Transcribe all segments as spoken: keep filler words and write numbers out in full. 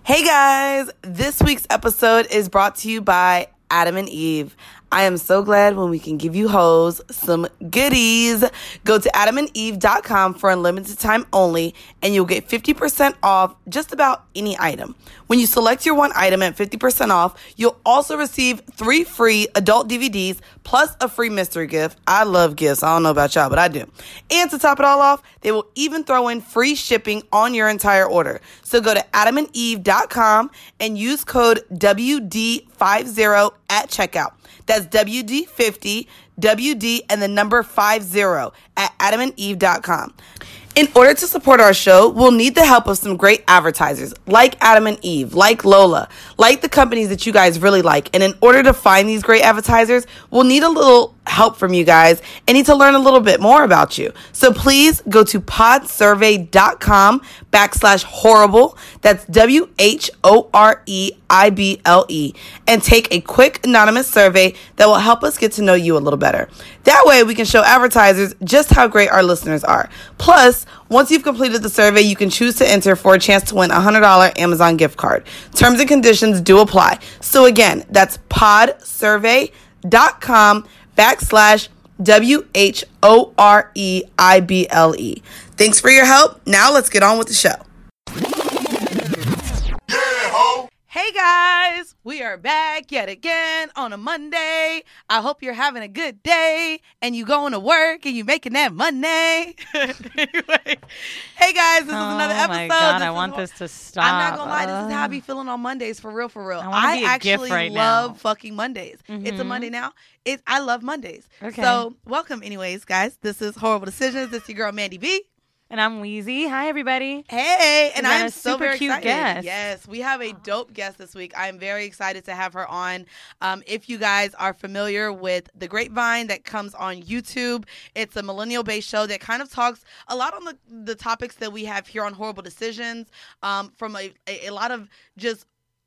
Hey guys, this week's episode is brought to you by Adam and Eve. I am so glad when we can give you hoes some goodies. Go to adam and eve dot com for unlimited time only, and you'll get fifty percent off just about any item. When you select your one item at fifty percent off, you'll also receive three free adult D V Ds plus a free mystery gift. I love gifts. I don't know about y'all, but I do. And to top it all off, they will even throw in free shipping on your entire order. So go to adam and eve dot com and use code W D fifty at checkout. That's W D fifty, W D, and the number fifty at adam and eve dot com. In order to support our show, we'll need the help of some great advertisers like Adam and Eve, like Lola, like the companies that you guys really like. And in order to find these great advertisers, we'll need a little help from you guys and need to learn a little bit more about you. So please go to podsurvey dot com backslash horrible. That's W H O R E I B L E. And take a quick anonymous survey that will help us get to know you a little better. That way we can show advertisers just how great our listeners are. Plus, once you've completed the survey, you can choose to enter for a chance to win a one hundred dollars Amazon gift card. Terms and conditions do apply. So again, that's podsurvey dot com backslash W H O R E I B L E. Thanks for your help. Now let's get on with the show. Hey guys, we are back yet again on a Monday. I hope you're having a good day and you going to work and you making that money. Anyway, hey guys, this oh is another episode. Oh my God, this I want what, this to stop. I'm not going to lie, this is how I be feeling on Mondays for real, for real. I, I actually right love now. fucking Mondays. Mm-hmm. It's a Monday now. It, I love Mondays. Okay. So welcome anyways, guys. This is Horrible Decisions. This is your girl, Mandy B. And I'm Wheezy. Hi, everybody. Hey, and We got I'm a so super very cute excited. guest. Yes, we have a dope guest this week. I'm very excited to have her on. Um, if you guys are familiar with The Grapevine that comes on YouTube, it's a millennial-based show that kind of talks a lot on the, the topics that we have here on Horrible Decisions, um, from a, a, a lot of just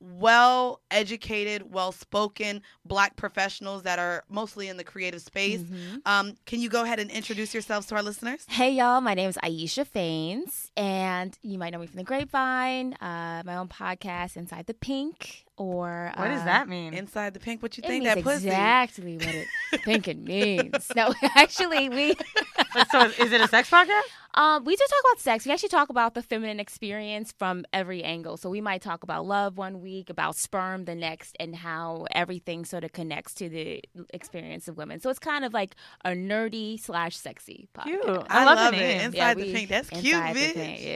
well-educated, well-spoken Black professionals that are mostly in the creative space. Mm-hmm. Um, can you go ahead and introduce yourselves to our listeners? Hey, y'all. My name is Aisha Faines, and you might know me from The Grapevine, uh, my own podcast, Inside the Pink. Or what uh, does that mean? Inside the Pink? What you it think means that pussy? Exactly what it thinking means. No, actually, we. So, is it a sex podcast? Um, we do talk about sex. We actually talk about the feminine experience from every angle. So we might talk about love one week, about sperm the next, and how everything sort of connects to the experience of women. So it's kind of like a nerdy slash sexy podcast. Cute. I, I love, love the it. name. Inside yeah, the we, Pink. That's cute, bitch.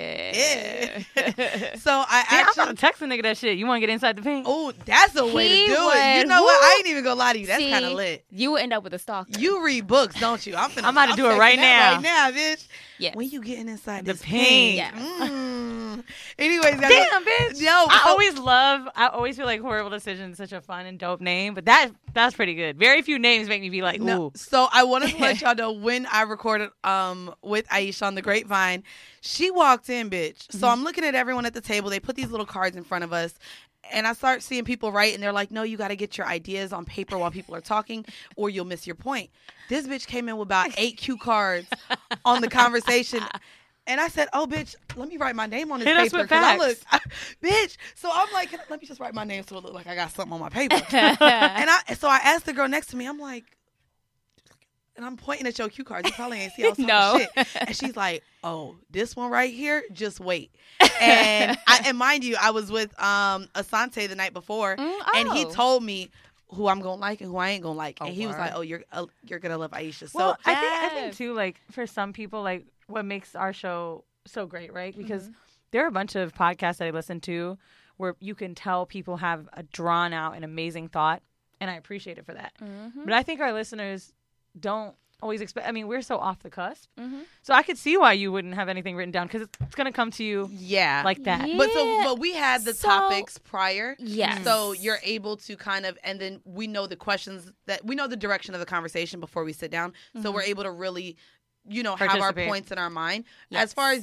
Yeah. yeah. So I See, actually. I'm about to text a nigga that shit. You want to get inside the pink? Oh, that's a way He to do would, it. You know woo. what? I ain't even gonna lie to you. That's See, kind of lit. You would end up with a stalker. You read books, don't you? I'm finna. I'm about to do it texting right that now. Right now, bitch. Yes. When you getting inside The this pink. pink. Mm. Anyways, guys. Damn, bitch. Yo, I so- always love, I always feel like Horrible Decisions is such a fun and dope name, but that that's pretty good. Very few names make me be like, ooh. No, so I wanted to let y'all know when I recorded um with Aisha on The Grapevine, she walked in, bitch. So mm-hmm. I'm looking at everyone at the table. They put these little cards in front of us. And I start seeing people write, and they're like, no, you got to get your ideas on paper while people are talking, or you'll miss your point. This bitch came in with about eight cue cards on the conversation. And I said, oh, bitch, let me write my name on this Hit us paper. with Because I facts. look, I, bitch. So I'm like, let me just write my name so it look like I got something on my paper. and I, so I asked the girl next to me, I'm like, and I'm pointing at your cue cards. You probably ain't see I was talking No. shit. And she's like, oh, this one right here, just wait. And I, and mind you, I was with um Asante the night before, Mm, and he oh. told me who I'm gonna like and who I ain't gonna like. Oh, and he was word. like, oh, you're uh, you're gonna love Aisha. So Well, I think I think Yes. too, like for some people, like what makes our show so great, right? Because Mm-hmm. there are a bunch of podcasts that I listen to where you can tell people have a drawn out and amazing thought, and I appreciate it for that. Mm-hmm. But I think our listeners don't always expect. I mean, we're so off the cusp, Mm-hmm. so I could see why you wouldn't have anything written down because it's, it's gonna come to you yeah, like that. Yeah. But so, but we had the So- topics prior. Yes. So you're able to kind of, and then we know the questions that we know the direction of the conversation before we sit down. So Mm-hmm. we're able to really, you know, have our Participate. points in our mind. Yes. As far as you,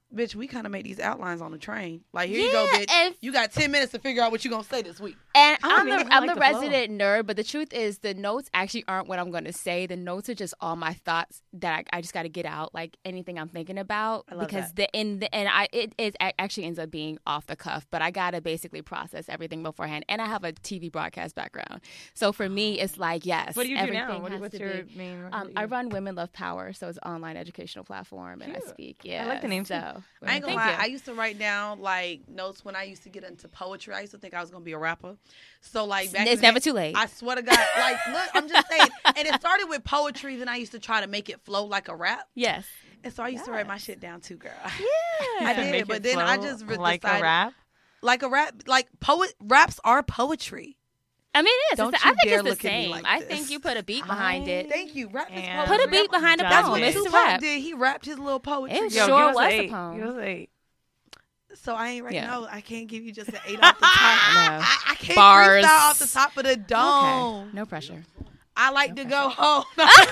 bitch, we kind of make these outlines on the train. Like, here you Yeah, go, bitch. and- You got ten minutes to figure out what you're going to say this week. And I don't I'm the even I'm like the the flow. resident nerd, but the truth is the notes actually aren't what I'm going to say. The notes are just all my thoughts that I, I just got to get out, like anything I'm thinking about. I love because that. the in the and I it is actually ends up being off the cuff, but I got to basically process everything beforehand. And I have a T V broadcast background, so for me it's like yes. What do you do everything now? What, has what's to your be- main? what Um, do I you- run Women Love Power, so it's an online educational platform, and I Cute. speak. Yeah, like the name, too. So I ain't gonna thank lie. you. I used to write down like notes when I used to get into poetry. I used to think I was gonna be a rapper. So like back It's in the never day, too late. I swear to God, like look, I'm just saying. And it started with poetry. Then I used to try to make it flow like a rap. Yes. And so I used to write my shit down too, girl. Yeah. I To did, make but it then I flow just re- like decided- a rap. Like a rap, like poet raps are poetry. I mean, it is. Don't It's, you I think dare it's the look at me same. like I this. think you put a beat behind I- it. Thank you. Rap is And poetry. Put a beat behind a Done That's poem. what with It's it. a Tupac rap. did. He rapped his little poetry. It Yo, sure give us was an a eight. poem. Give us an eight. So I ain't right Yeah. now. I can't give you just an eight off the top. No. I, I can't Bars. freestyle off the top of the dome. Okay. No pressure. I like to go home.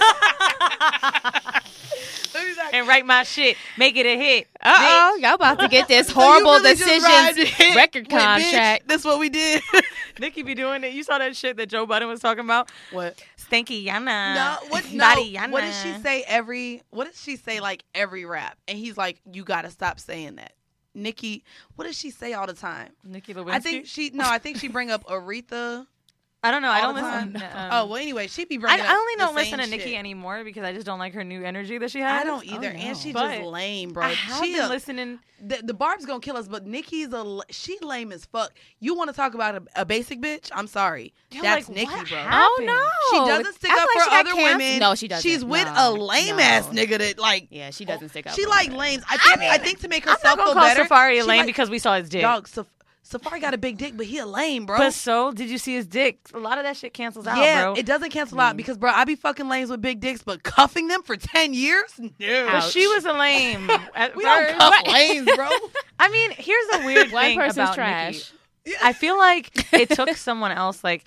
And write my shit. Make it a hit. Uh oh, y'all about to get this So you horrible really just ride decisions it record with, bitch, contract. That's what we did. Nikki be doing it. You saw that shit that Joe Budden was talking about? What? Stanky Yana. No, what? No. Body Yana. What does she say every? What does she say like every rap? And he's like, you got to stop saying that. Nikki, what does she say all the time? Nikki Lewinsky? I think she. No, I think she bring up Aretha. I don't know. I all don't the listen. time. um, oh well, anyway, she be I, bringing. I up only the don't listen to same Nikki shit. anymore because I just don't like her new energy that she has. I don't either, Oh, no. and she's But just lame, bro. I have she been a- listening. the, the Barb's gonna kill us, but Nikki's a l- she lame as fuck. You want to talk about a, a basic bitch? I'm sorry, Yo, that's like, Nikki, what bro. happened? Oh no, She doesn't stick I feel up like for she got other canceled. women. No, she doesn't. She's with No, a lame no. ass nigga that like. Yeah, she doesn't stick up. She for like women. lames. I think. I, think to make I'm herself not gonna feel call better. Safari a she lame like- because we saw his dick. dog. Saf- Safari got a big dick, but he a lame, bro. But so did you see his dick? A lot of that shit cancels out, yeah, bro. it doesn't cancel out because, bro, I be fucking lames with big dicks, but cuffing them for ten years? No. but Ouch. she was a lame. At We don't first. cuff lames, bro. I mean, here's a weird One thing person's about trash. Nikki. I feel like it took someone else. Like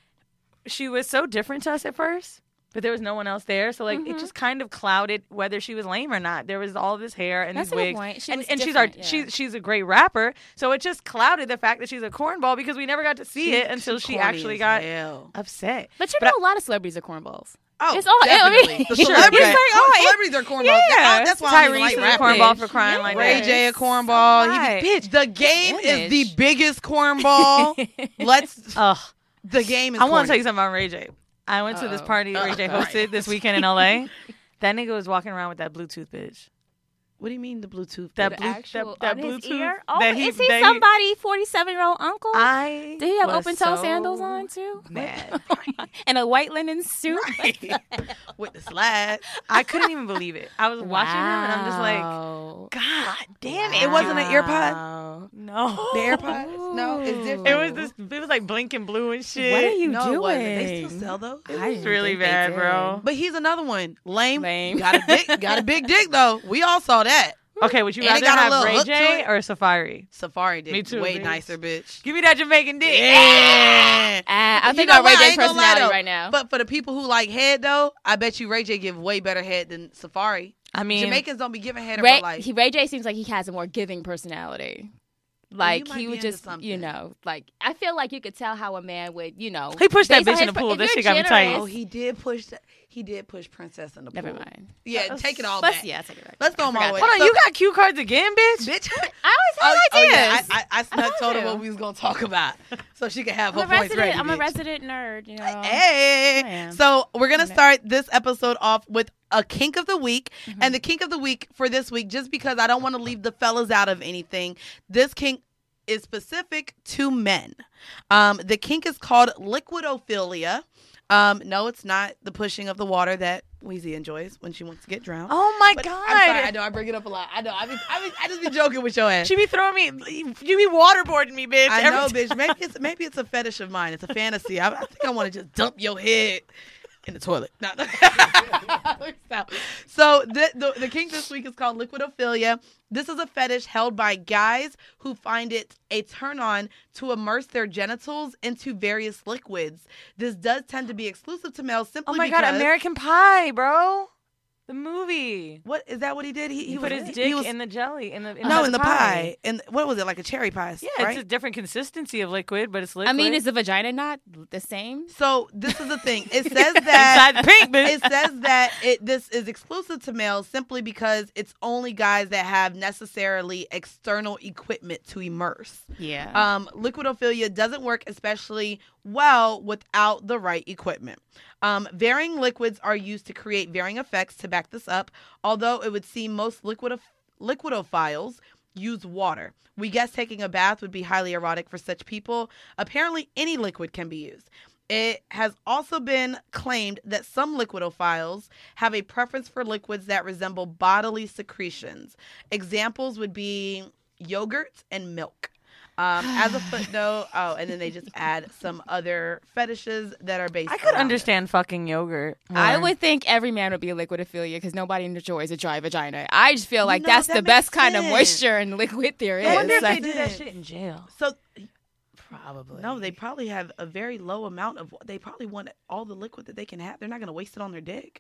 she was so different to us at first, but there was no one else there. So like Mm-hmm. it just kind of clouded whether she was lame or not. There was all this hair and That's these a good wigs, point. She and was and she's our different, yeah. she's she's a great rapper. So it just clouded the fact that she's a cornball because we never got to see it until she, corny actually as got hell. upset. But you But know, a lot of celebrities are cornballs. Oh, It's all- I mean, definitely. the sure, celebrities, but- are, oh, it- celebrities are cornballs. Yeah, That- that's why I don't even Tyrese like is a rapping. cornball for crying like Ray that. J a cornball. Right. He, bitch, the game is the Image. biggest cornball. Let's. Ugh. The game is. I want corny. to tell you something about Ray J. I went to this Uh-oh. party Ray J Uh-oh. hosted this weekend in L A. That nigga was walking around with that Bluetooth bitch. What do you mean the Bluetooth? That The blue- actual that- on that his Bluetooth ear? Oh, that he- is he that he- somebody forty-seven-year-old uncle? I Did he have was open toe so sandals on too? Mad. And a white linen suit? Right. With the slide. I couldn't even believe it. I was watching him and I'm just like, Wow. God damn it! It wasn't an earpod? Wow. No, The AirPods? No, it's different. It was this. It was like blinking blue and shit. What are you no, doing? it wasn't. They still sell those. I It's didn't really think they bad, did. bro. But he's another one. Lame. Lame. Got a dick. Got a big dick though. We all saw that. Okay, would you And it rather got a have little Ray hook to J it. or Safari? Safari dick. Me too, Way bitch. nicer, bitch. Give me that Jamaican dick. Yeah. Uh, I You think know about Ray what? I J's ain't gonna lie, personality though. right now. But for the people who like head though, I bet you Ray J give way better head than Safari. I mean, Jamaicans don't be giving head in Ray, real life. he, Ray J seems like he has a more giving personality. Like might he be would into just, something. you know, like I feel like you could tell how a man would, you know. He pushed that based on bitch in his the per- pool. if That you're shit got me tight. generous- Oh, he did push. The, he did push Princess in the Never pool. mind. Yeah, take it all Let's, back. yeah, take it back. Let's throw I them all forgot away. hold on, So- you got cue cards again, bitch? bitch. I always have Oh, oh, ideas. yeah, I, I, I snuck I told her do. what we was gonna talk about, so she could have I'm her a points resident. ready. I'm a bitch. resident nerd. You know. Hey. I am. So we're gonna I'm a- start this episode off with a kink of the week, Mm-hmm. and the kink of the week for this week, just because I don't want to leave the fellas out of anything. This kink is specific to men. Um, the kink is called liquidophilia. Um, no, it's not the pushing of the water that Weezy enjoys when she wants to get drowned. Oh my But god! I'm sorry, I know I bring it up a lot. I know. I be, I, be, I just be joking with your ass. She be throwing me. You be waterboarding me, bitch. I every know, time. bitch. Maybe it's maybe it's a fetish of mine. It's a fantasy. I, I think I want to just dump your head in the toilet. No, no. Stop. So the, the the kink this week is called liquidophilia. This is a fetish held by guys who find it a turn on to immerse their genitals into various liquids. This does tend to be exclusive to males simply Oh my because god, American Pie, bro. The movie. What is that? What he did? He, He, he put was, his he dick was, in the jelly. In the in no the in the pie. And what was it, like a cherry pie? Yeah, right? it's a different consistency of liquid, but it's liquid. I mean, is the vagina not the same? So this is the thing. It says that Inside pink, bitch. it says that it this is exclusive to males simply because it's only guys that have necessarily external equipment to immerse. Yeah. Um, liquidophilia doesn't work especially well without the right equipment. Um, varying liquids are used to create varying effects to back this up, although it would seem most liquido- liquidophiles use water. We guess taking a bath would be highly erotic for such people. Apparently, any liquid can be used. It has also been claimed that some liquidophiles have a preference for liquids that resemble bodily secretions. Examples would be yogurt and milk. Um, as a footnote, oh, and then they just add some other fetishes that are based. I could around understand fucking yogurt. I more. would think every man would be a liquidophilia because nobody enjoys a dry vagina. I just feel like No, that's that the makes best kind of sense. moisture and liquid there is. I wonder if Like- they do that shit in jail. So Probably. no, they probably have a very low amount of. They probably want all the liquid that they can have. They're not going to waste it on their dick.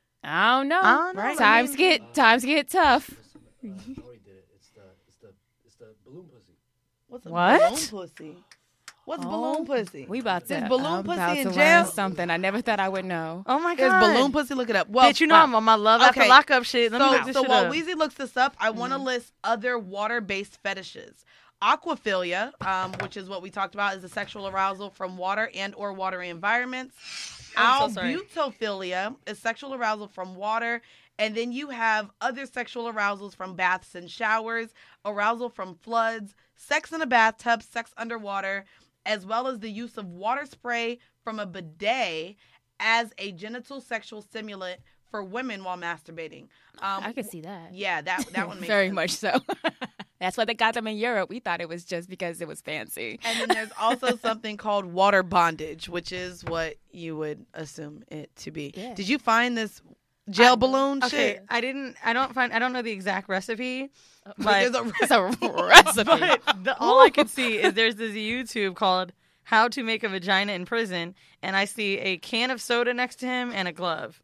I don't know. I don't know. Right. Times I mean, get times get tough. Uh, Lori did it. It's the it's the it's the balloon pussy. What's a What? balloon pussy? What's Oh, balloon pussy? We about to. Is balloon I'm pussy about in to jail? learn something I never thought I would know. Oh my Is god. balloon pussy? Look it up. Well, Bitch, you know I'm on my love after Okay. lockup shit. Let me look So, this so shit while up. Weezy looks this up, I want to list other water-based fetishes. Aquaphilia, um, which is what we talked about, is the sexual arousal from water and or watery environments. I'm so sorry. Albutophilia is sexual arousal from water. And then you have other sexual arousals from baths and showers, arousal from floods, sex in a bathtub, sex underwater, as well as the use of water spray from a bidet as a genital sexual stimulant for women while masturbating. Um, I could see that. Yeah, that that one makes Very sense. much so. That's why they got them in Europe. We thought it was just because it was fancy. And then there's also something called water bondage, which is what you would assume it to be. Yeah. Did you find this gel balloon Okay, shit? I didn't. I don't find. I don't know the exact recipe, There's but a It's a recipe. but the, all I could see is there's this YouTube called "How to Make a Vagina in Prison," and I see a can of soda next to him and a glove.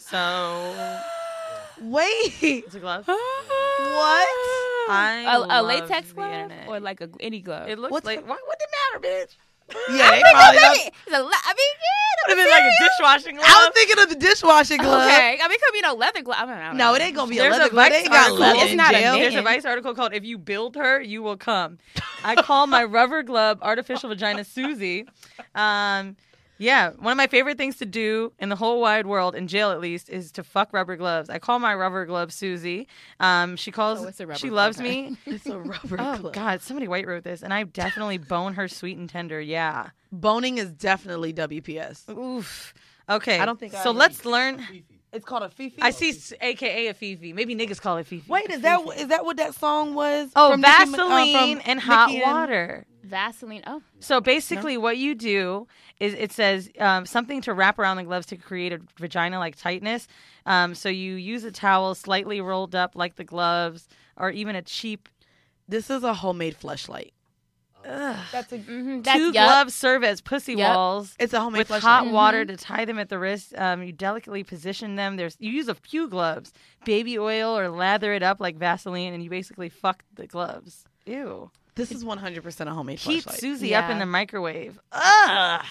So wait. it's a glove. What? I a, a love latex the glove internet. or like a any glove? It looks What's like the- what? What did matter, bitch? Yeah, they probably don't. It's a lo- I mean, Would yeah, have been like a dishwashing glove. I was thinking of the dishwashing glove. Okay, I mean, it could be no leather glove. I don't know. No, it ain't gonna be There's a a leather glove. They Vice ain't got article. leather It's in not a jail. knit. There's a Vice article called "If You Build Her, You Will Come." I call my rubber glove artificial vagina Susie. Um, yeah, one of my favorite things to do in the whole wide world, in jail at least, is to fuck rubber gloves. I call my rubber glove Susie. Um, she calls. Oh, it's a rubber she glove, loves okay. me. It's a rubber Oh glove. God, somebody white wrote this, and I definitely bone her sweet and tender. Yeah. Boning is definitely W P S. Oof. Okay. I don't think I so. ever- let's learn. Fifi. It's called a fifi. I see, s- A K A a Fifi. Maybe niggas call it Fifi. Wait, is that is that what that song was? Oh, From Nicki Mi- uh, Vaseline from and hot Nicki and- water. Vaseline. Oh, So basically, what you do is it says um, something to wrap around the gloves to create a vagina-like tightness. Um, so you use a towel slightly rolled up like the gloves, or even a cheap This is a homemade fleshlight. That's a. mm-hmm. That's two yup. gloves serve as pussy Yup. walls. It's a homemade With fleshlight. hot water to tie them at the wrist. Um, you delicately position them. There's you use a few gloves, baby oil, or lather it up like Vaseline, and you basically fuck the gloves. Ew. This is one hundred percent a homemade Keep fleshlight. Susie up Yeah. in the microwave. Ugh.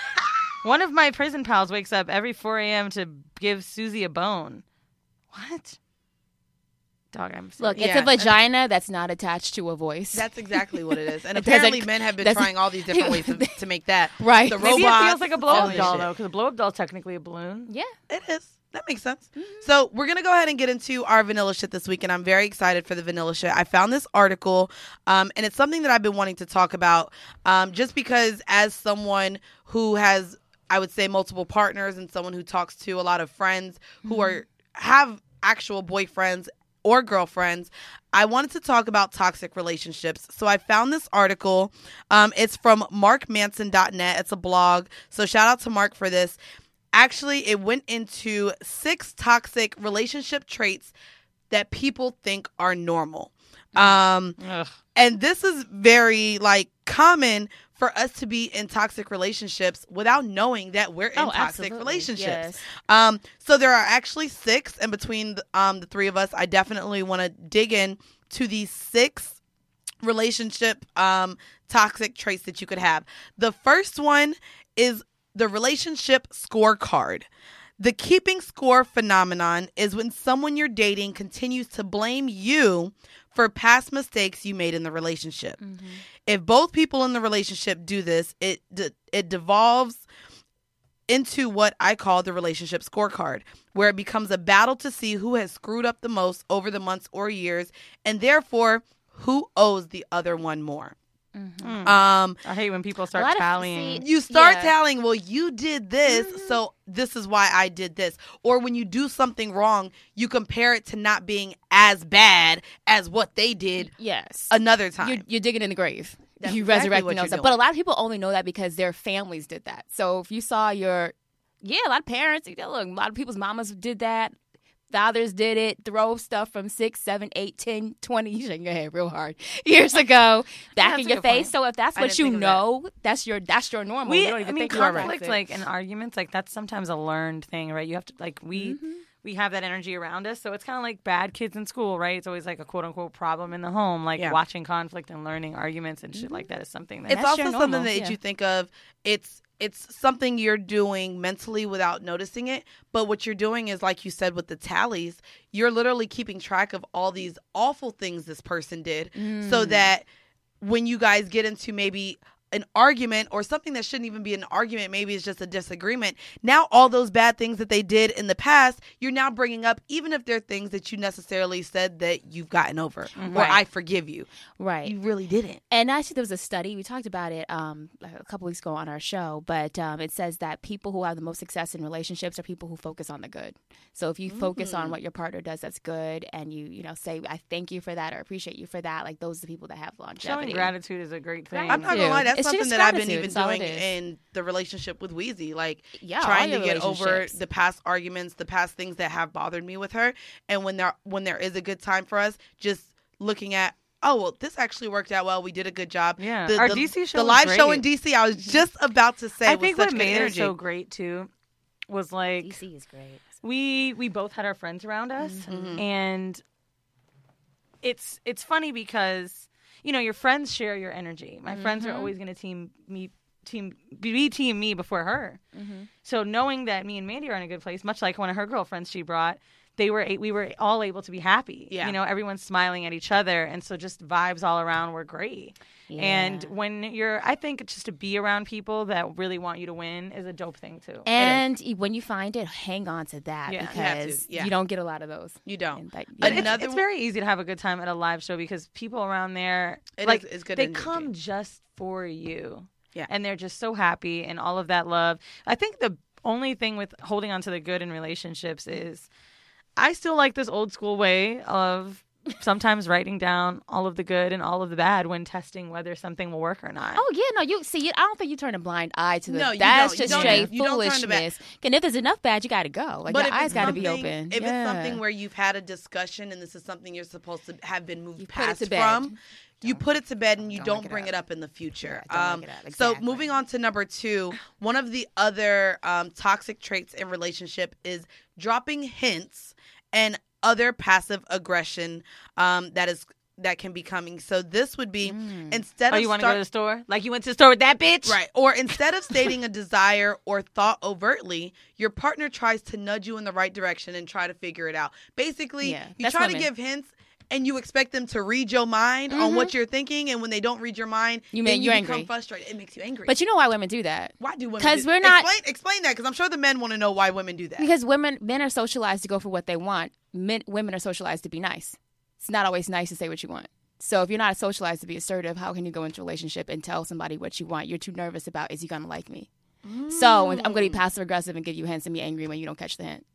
One of my prison pals wakes up every four a.m. to give Susie a bone. What? Dog, I'm sorry. Look, it's Yeah. a vagina that's not attached to a voice. That's exactly what it is. And It doesn't- apparently men have been doesn't- trying all these different ways to, to make that. Right. The Maybe robots. it feels like a blow all up this doll, shit. though, because a blow up doll is technically a balloon. yeah. It is. That makes sense. So we're going to go ahead and get into our vanilla shit this week, and I'm very excited for the vanilla shit. I found this article, um, and it's something that I've been wanting to talk about um, just because as someone who has, I would say, multiple partners and someone who talks to a lot of friends who are have actual boyfriends or girlfriends, I wanted to talk about toxic relationships. So I found this article. Um, it's from mark manson dot net. It's a blog. So shout out to Mark for this. Actually, it went into six toxic relationship traits that people think are normal. Um, Ugh. and this is very like common for us to be in toxic relationships without knowing that we're in Oh, toxic absolutely. relationships. Yes. Um, so there are actually six, and between the, um, the three of us, I definitely want to dig in to these six relationship um, toxic traits that you could have. The first one is the relationship scorecard. The keeping score phenomenon is when someone you're dating continues to blame you for past mistakes you made in the relationship. Mm-hmm. If both people in the relationship do this, it de- it devolves into what I call the relationship scorecard, where it becomes a battle to see who has screwed up the most over the months or years, and therefore who owes the other one more. Mm-hmm. Um, I hate when people A start lot of- tallying. see, you start Yeah. tallying, well, you did this, so this is why I did this. Or when you do something wrong, you compare it to not being as bad as what they did Yes. another time. You're, you're digging in the grave. That's you exactly resurrecting what you're themselves. doing. But a lot of people only know that because their families did that. So if you saw your, yeah, a lot of parents, you know, look, a lot of people's mamas did that. Fathers did it, throw stuff from six, seven, eight, ten, twenty, you shaking your head real hard, years ago, back that's in a your good face. point. So if that's I what didn't you think of that. know, that's your that's your normal. We, you don't even I mean, think about conflict, it. like, and arguments, like, that's sometimes a learned thing, right? You have to, like, we Mm-hmm. we have that energy around us, so it's kind of like bad kids in school, right? It's always, like, a quote-unquote problem in the home, like, Yeah. watching conflict and learning arguments and shit like that is something that... it's That's also your something normal, that yeah. you think of. It's it's something you're doing mentally without noticing it. But what you're doing is, like you said, with the tallies, you're literally keeping track of all these awful things this person did, so Mm. that when you guys get into maybe an argument or something that shouldn't even be an argument, maybe it's just a disagreement, now all those bad things that they did in the past, you're now bringing up, even if they're things that you necessarily said that you've gotten over or Right. I forgive you. Right. You really didn't. And actually, there was a study, we talked about it um, like a couple weeks ago on our show, but um, it says that people who have the most success in relationships are people who focus on the good. So if you focus on what your partner does that's good and you, you know, say, I thank you for that or appreciate you for that, like those are the people that have longevity. Showing gratitude is a great thing. I'm not gonna Dude, lie, that's it's something just that I've been gratitude. even That's all it doing is. in the relationship with Wheezy. Like Yeah, trying all to your get over relationships. the past arguments, the past things that have bothered me with her. And when there when there is a good time for us, just looking at, oh well, this actually worked out well. We did a good job. Yeah. The, Our the, D C show the was live show great. in D C, I was just about to say I was think such what good made it energy. so great, too, was, like, D C is great. we we both had our friends around us, Mm-hmm. and it's it's funny because you know your friends share your energy. My friends are always going to team me team be team me before her. So knowing that me and Mandy are in a good place, much like one of her girlfriends she brought, they were a- we were all able to be happy. Yeah. You know, everyone's smiling at each other, and so just vibes all around were great. And Yeah. when you're, I think just to be around people that really want you to win is a dope thing too. And when you find it, hang on to that Yeah. You have to, because yeah. you don't get a lot of those. You don't. And that- But yeah. it's, Another it's one- very easy to have a good time at a live show because people around there, It like, is- it's good they energy. come just for you. Yeah. And they're just so happy and all of that love. I think the only thing with holding on to the good in relationships is I still like this old school way of sometimes writing down all of the good and all of the bad when testing whether something will work or not. Oh yeah, no, you see, I don't think you turn a blind eye to the. No, you that's don't. You just don't- straight you don't turn the back. foolishness. And if there's enough bad, you got to go. Like But your if eyes it's got to be something- open. If Yeah. it's something where you've had a discussion and this is something you're supposed to have been moved You put it past to bed. from, you put it to bed and you don't don't, bring it bring up. it up in the future. Yeah, don't um, bring it up. So Exactly. moving on to number two, one of the other um, toxic traits in relationship is dropping hints and other passive aggression um, that is that can be coming. So this would be instead Oh, of you want to go start- to the store? Like you went to the store with that bitch? Right. Or instead of stating a desire or thought overtly, your partner tries to nudge you in the right direction and try to figure it out. Basically, Yeah, you that's try women. to give hints and you expect them to read your mind on what you're thinking. And when they don't read your mind, You then mean you you're become angry. frustrated. It makes you angry. But you know why women do that? why do women 'Cause do- we're not- Explain, explain that because I'm sure the men want to know why women do that. Because women, men are socialized to go for what they want. Men, women are socialized to be nice. It's not always nice to say what you want. So if you're not socialized to be assertive, how can you go into a relationship and tell somebody what you want? You're too nervous about, is he going to like me? So I'm going to be passive aggressive and give you hints and be angry when you don't catch the hint.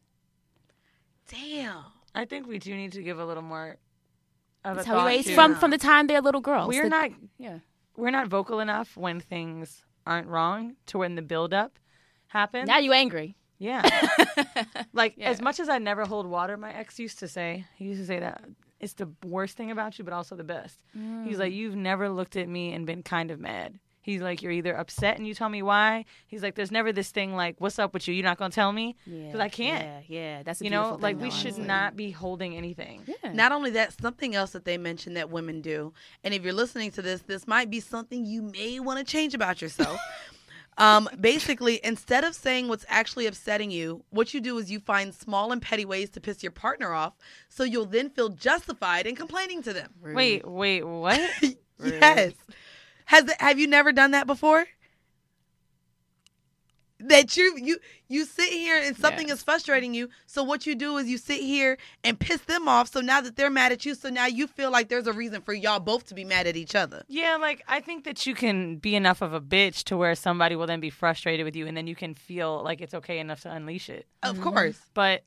Damn. I think we do need to give a little more of That's a how we thought raise to- from from the time they're little girls. We're The- not Yeah. we're not vocal enough when things aren't wrong to when the buildup happens. Now you angry. Yeah. Like Yeah. as much as I never hold water, my ex used to say, he used to say that it's the worst thing about you, but also the best. Mm. He's like, you've never looked at me and been kind of mad. He's like, you're either upset and you tell me why. He's like, there's never this thing like, what's up with you? You're not going to tell me? Because Yeah, I can't. Yeah, yeah, that's a You beautiful know, thing, like though, we should honestly. not be holding anything. Yeah. Not only that, something else that they mentioned that women do, and if you're listening to this, this might be something you may want to change about yourself. um, basically, instead of saying what's actually upsetting you, what you do is you find small and petty ways to piss your partner off, so you'll then feel justified in complaining to them. Rude. Wait, wait, what? Yes. Has have you never done that before? That you you you sit here and something Yeah. is frustrating you. So what you do is you sit here and piss them off. So now that they're mad at you, so now you feel like there's a reason for y'all both to be mad at each other. Yeah, like I think that you can be enough of a bitch to where somebody will then be frustrated with you, and then you can feel like it's okay enough to unleash it. Of course. But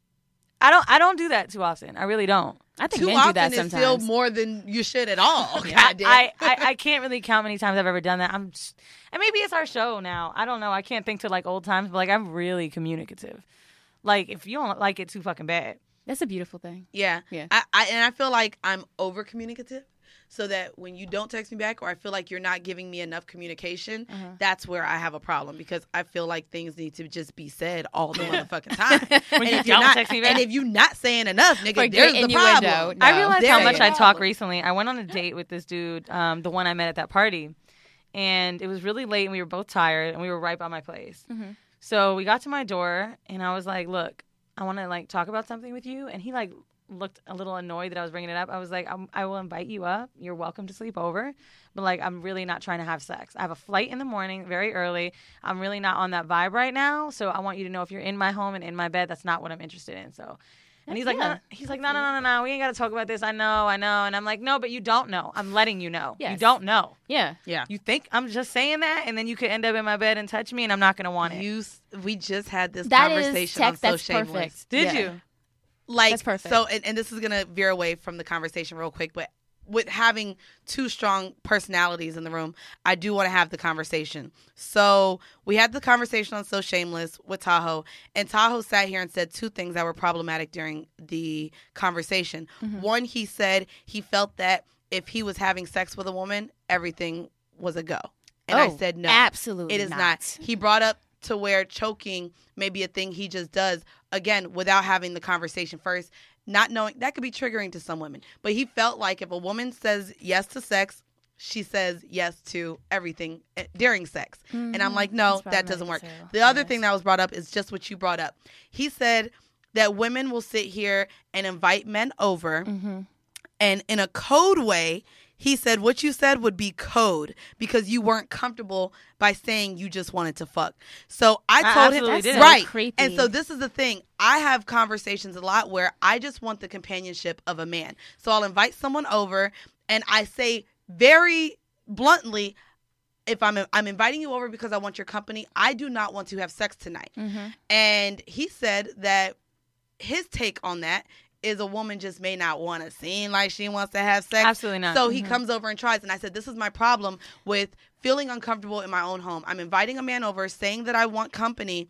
I don't. I don't do that too often. I really don't. I think Too men often do that is sometimes. still more than you should at all. I, Goddamn. I, I I can't really count many times I've ever done that. I'm, just, and maybe it's our show now. I don't know. I can't think to like old times, but like I'm really communicative. Like if you don't like it too fucking bad, That's a beautiful thing. Yeah. Yeah. I, I and I feel like I'm over communicative. So that when you don't text me back or I feel like you're not giving me enough communication, Uh-huh. that's where I have a problem because I feel like things need to just be said all the motherfucking time. When and you if you're don't not, text me back? and if you're not saying enough, nigga, For there's great the innuendo. problem. No. I realized how There much you I go. talk recently. I went on a date with this dude, um, the one I met at that party, and it was really late, and we were both tired, and we were right by my place. Mhm. So we got to my door, and I was like, "Look, I want to like talk about something with you," and he like looked a little annoyed that I was bringing it up. I was like, I'm, I will invite you up. You're welcome to sleep over. But, like, I'm really not trying to have sex. I have a flight in the morning, very early. I'm really not on that vibe right now. So I want you to know if you're in my home and in my bed, that's not what I'm interested in. So, and he's like, Yeah. no, he's like, no, no, no, no, no. We ain't got to talk about this. I know, I know. And I'm like, no, but you don't know. I'm letting you know. You Yes. don't know. Yeah. Yeah. You think I'm just saying that, and then you could end up in my bed and touch me, and I'm not going to want it. You, s- we just had this That is conversation text. on So That's Shameless. perfect. Did Yeah. you? Like, That's perfect. so, and, and this is going to veer away from the conversation real quick, but with having two strong personalities in the room, I do want to have the conversation. So we had the conversation on So Shameless with Tahoe, and Tahoe sat here and said two things that were problematic during the conversation. Mm-hmm. One, he said he felt that if he was having sex with a woman, everything was a go. And I Oh, said no. absolutely It is not. not. He brought up to where choking may be a thing he just does, again, without having the conversation first, not knowing. That could be triggering to some women. But he felt like if a woman says yes to sex, she says yes to everything eh, during sex. And I'm like, no, That's that doesn't work. problematic, too. The other Yes. thing that was brought up is just what you brought up. He said that women will sit here and invite men over, Mm-hmm. and in a code way, he said what you said would be code because you weren't comfortable by saying you just wanted to fuck. So I I told him, absolutely didn't. right. Creepy. And so this is the thing. I have conversations a lot where I just want the companionship of a man. So I'll invite someone over and I say very bluntly, if I'm I'm inviting you over because I want your company, I do not want to have sex tonight. Mm-hmm. And he said that his take on that is a woman just may not want to seem like she wants to have sex. Absolutely not. So he comes over and tries. And I said, this is my problem with feeling uncomfortable in my own home. I'm inviting a man over saying that I want company.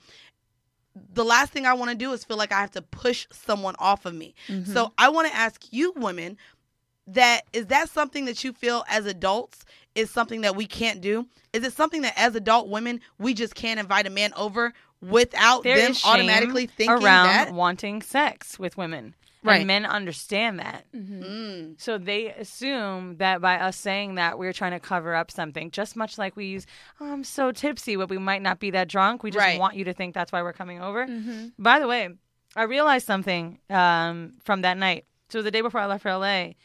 The last thing I want to do is feel like I have to push someone off of me. So I want to ask you women, that is that something that you feel as adults is something that we can't do? Is it something that as adult women we just can't invite a man over without There them is shame automatically thinking around that? wanting sex with women. Right. And men understand that. Mm. So they assume that by us saying that, we're trying to cover up something. Just much like we use, oh, I'm so tipsy, but we might not be that drunk. We just Right. want you to think that's why we're coming over. Mm-hmm. By the way, I realized something um, from that night. So the day before I left for L A,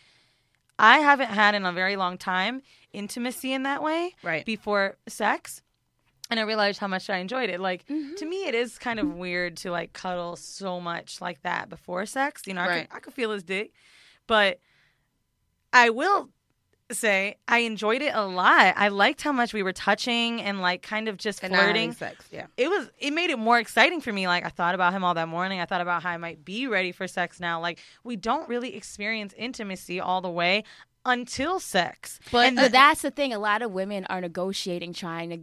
I haven't had in a very long time intimacy in that way Right. before sex. And I realized how much I enjoyed it. Like, to me, it is kind of weird to, like, cuddle so much like that before sex. You know, I, Right. could, I could feel his dick. But I will say I enjoyed it a lot. I liked how much we were touching and, like, kind of just And not having flirting. sex, yeah. It was, it made it more exciting for me. Like, I thought about him all that morning. I thought about how I might be ready for sex now. Like, we don't really experience intimacy all the way until sex. But And that's the thing. A lot of women are negotiating, trying to get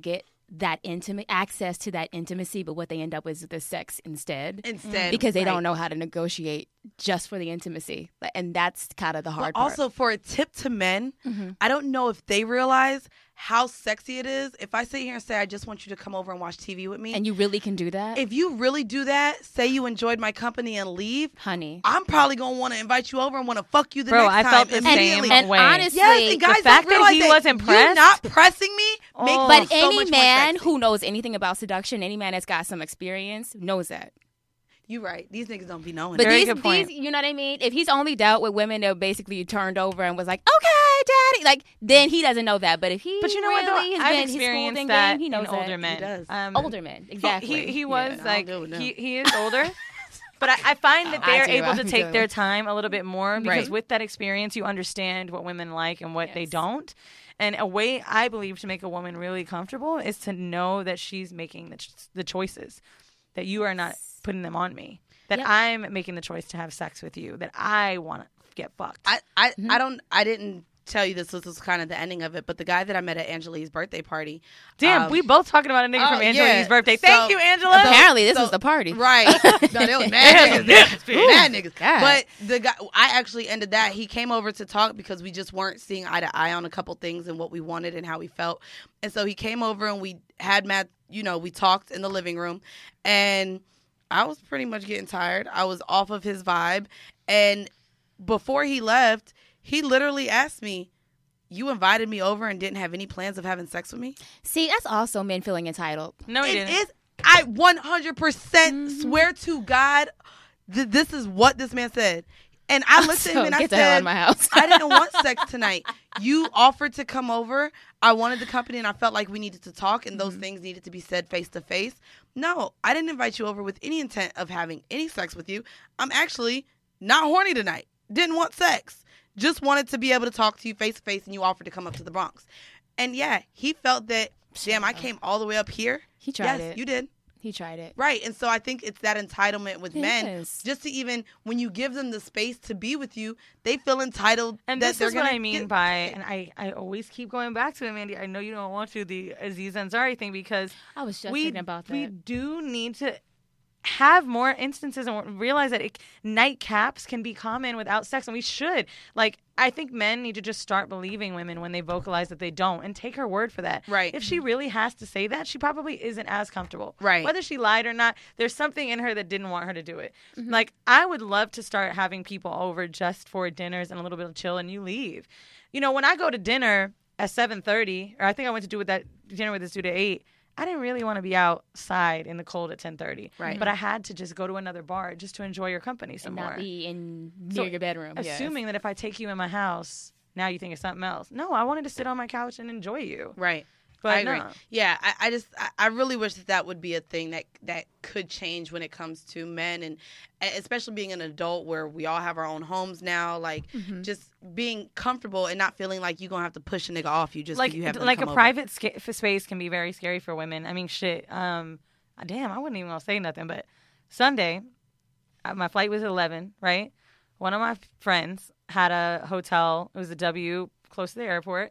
that intimate access to that intimacy, but what they end up with is the sex instead. Instead, because they right. don't know how to negotiate just for the intimacy, and that's kind of the hard but part. also, for a tip to men, mm-hmm. I don't know if they realize how sexy it is. If I sit here and say, I just want you to come over and watch T V with me. And you really can do that? If you really do that, say you enjoyed my company and leave, honey, I'm probably going to want to invite you over and want to fuck you the Bro, next I time. felt the immediately. same and way. honestly, Yes, and guys the fact don't realize that he was you impressed, not pressing me makes Oh. me but so any much more man sexy. who knows anything about seduction, any man that's got some experience, knows that. You right. These niggas don't be knowing. But Very these, good point. these, you know what I mean? If he's only dealt with women that basically turned over and was like, okay, daddy, like, then he doesn't know that. But if he But you know really what, though? has I've been his experienced schooling that game, he knows in that. older men. He does. Um, Older men, exactly. He, he Yeah, was I don't like, deal with them. he, he is older. But I, I find that I they're do, able I'm to take dealing their with- time a little bit more because Right. with that experience, you understand what women like and what they Yes. don't. And a way I believe to make a woman really comfortable is to know that she's making the, ch- the choices, that you are not putting them on me, that Yep. I'm making the choice to have sex with you, that I want to get fucked. I, I, Mm-hmm. I don't. I didn't tell you this. This was kind of the ending of it. But the guy that I met at Angelique's birthday party. Damn, um, we both talking about a nigga oh, from Angelique's yeah. birthday. So- Thank you, Angela. so- Apparently, this so- was the party. Right. No, there was mad niggas there. Mad niggas. God. But the guy, I actually ended that. He came over to talk because we just weren't seeing eye to eye on a couple things and what we wanted and how we felt. And so he came over and we had mad, you know, we talked in the living room. And I was pretty much getting tired. I was off of his vibe. And before he left, he literally asked me, you invited me over and didn't have any plans of having sex with me? See, that's also men feeling entitled. No, he It didn't. is. I one hundred percent swear to God, th- this is what this man said. And I looked at So him and I get the hell out said, of my house. I didn't want sex tonight. You offered to come over. I wanted the company and I felt like we needed to talk and those Mm-hmm. things needed to be said face to face. No, I didn't invite you over with any intent of having any sex with you. I'm actually not horny tonight. Didn't want sex. Just wanted to be able to talk to you face to face and you offered to come up to the Bronx. And yeah, he felt that, damn, I came all the way up here. He tried yes, it. you did. He tried it. Right. And so I think it's that entitlement with men. Yes. Just to even, when you give them the space to be with you, they feel entitled. And that this they're is what gonna I mean get- by, and I, I always keep going back to it, Mandy. I know you don't want to, the Aziz Ansari thing, because I was just we, thinking about that. we do need to have more instances and realize that it, nightcaps can be common without sex, and we should. Like, I think men need to just start believing women when they vocalize that they don't and take her word for that. Right. If she really has to say that, she probably isn't as comfortable. Right. Whether she lied or not, there's something in her that didn't want her to do it. Like, I would love to start having people over just for dinners and a little bit of chill and you leave. You know, when I go to dinner at seven thirty, or I think I went to do with that dinner with this dude at eight, I didn't really want to be outside in the cold at ten thirty. Right. But I had to just go to another bar just to enjoy your company some and more. not be in near So, your bedroom. yes. Assuming that if I take you in my house, now you think it's something else. No, I wanted to sit on my couch and enjoy you. Right. But I agree. no. Yeah, I, I just, I, I really wish that that would be a thing that that could change when it comes to men, and especially being an adult where we all have our own homes now. Like, Mm-hmm. just being comfortable and not feeling like you're gonna have to push a nigga off you just like because you have them like a come over. private sca- space can be very scary for women. I mean, shit. Um, damn, I wouldn't even gonna say nothing. But Sunday, uh, my flight was at eleven. Right, one of my friends had a hotel. It was a W close to the airport,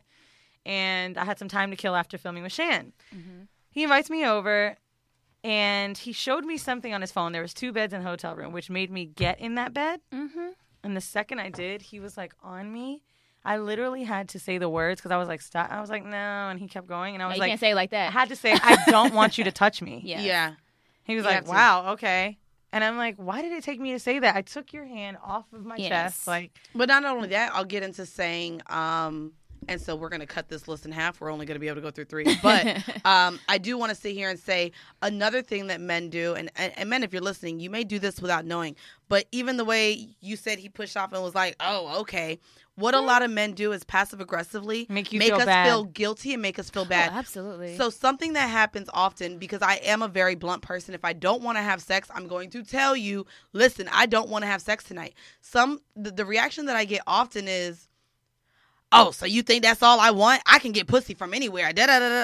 and I had some time to kill after filming with Shan. He invites me over, and he showed me something on his phone. There was two beds in a hotel room, which made me get in that bed. Mm-hmm. And the second I did, he was like on me. I literally had to say the words because I was like, stop. I was like, no. And he kept going. And I No, was you like, can't say it like I that. had to say, I don't want you to touch me. Yeah. Yeah. He was You like, have to. wow, okay. And I'm like, why did it take me to say that? I took your hand off of my Yes. chest. Like, But not only that, I'll get into saying, um, and so we're going to cut this list in half. We're only going to be able to go through three. But um, I do want to sit here and say another thing that men do, and, and, and men, if you're listening, you may do this without knowing. But even the way you said he pushed off and was like, oh, okay. What a lot of men do is passive aggressively Make you make feel us bad. feel guilty and make us feel bad. Oh, absolutely. So something that happens often, because I am a very blunt person, if I don't want to have sex, I'm going to tell you, listen, I don't want to have sex tonight. Some the, the reaction that I get often is, oh, so you think that's all I want? I can get pussy from anywhere. Da, da, da, da.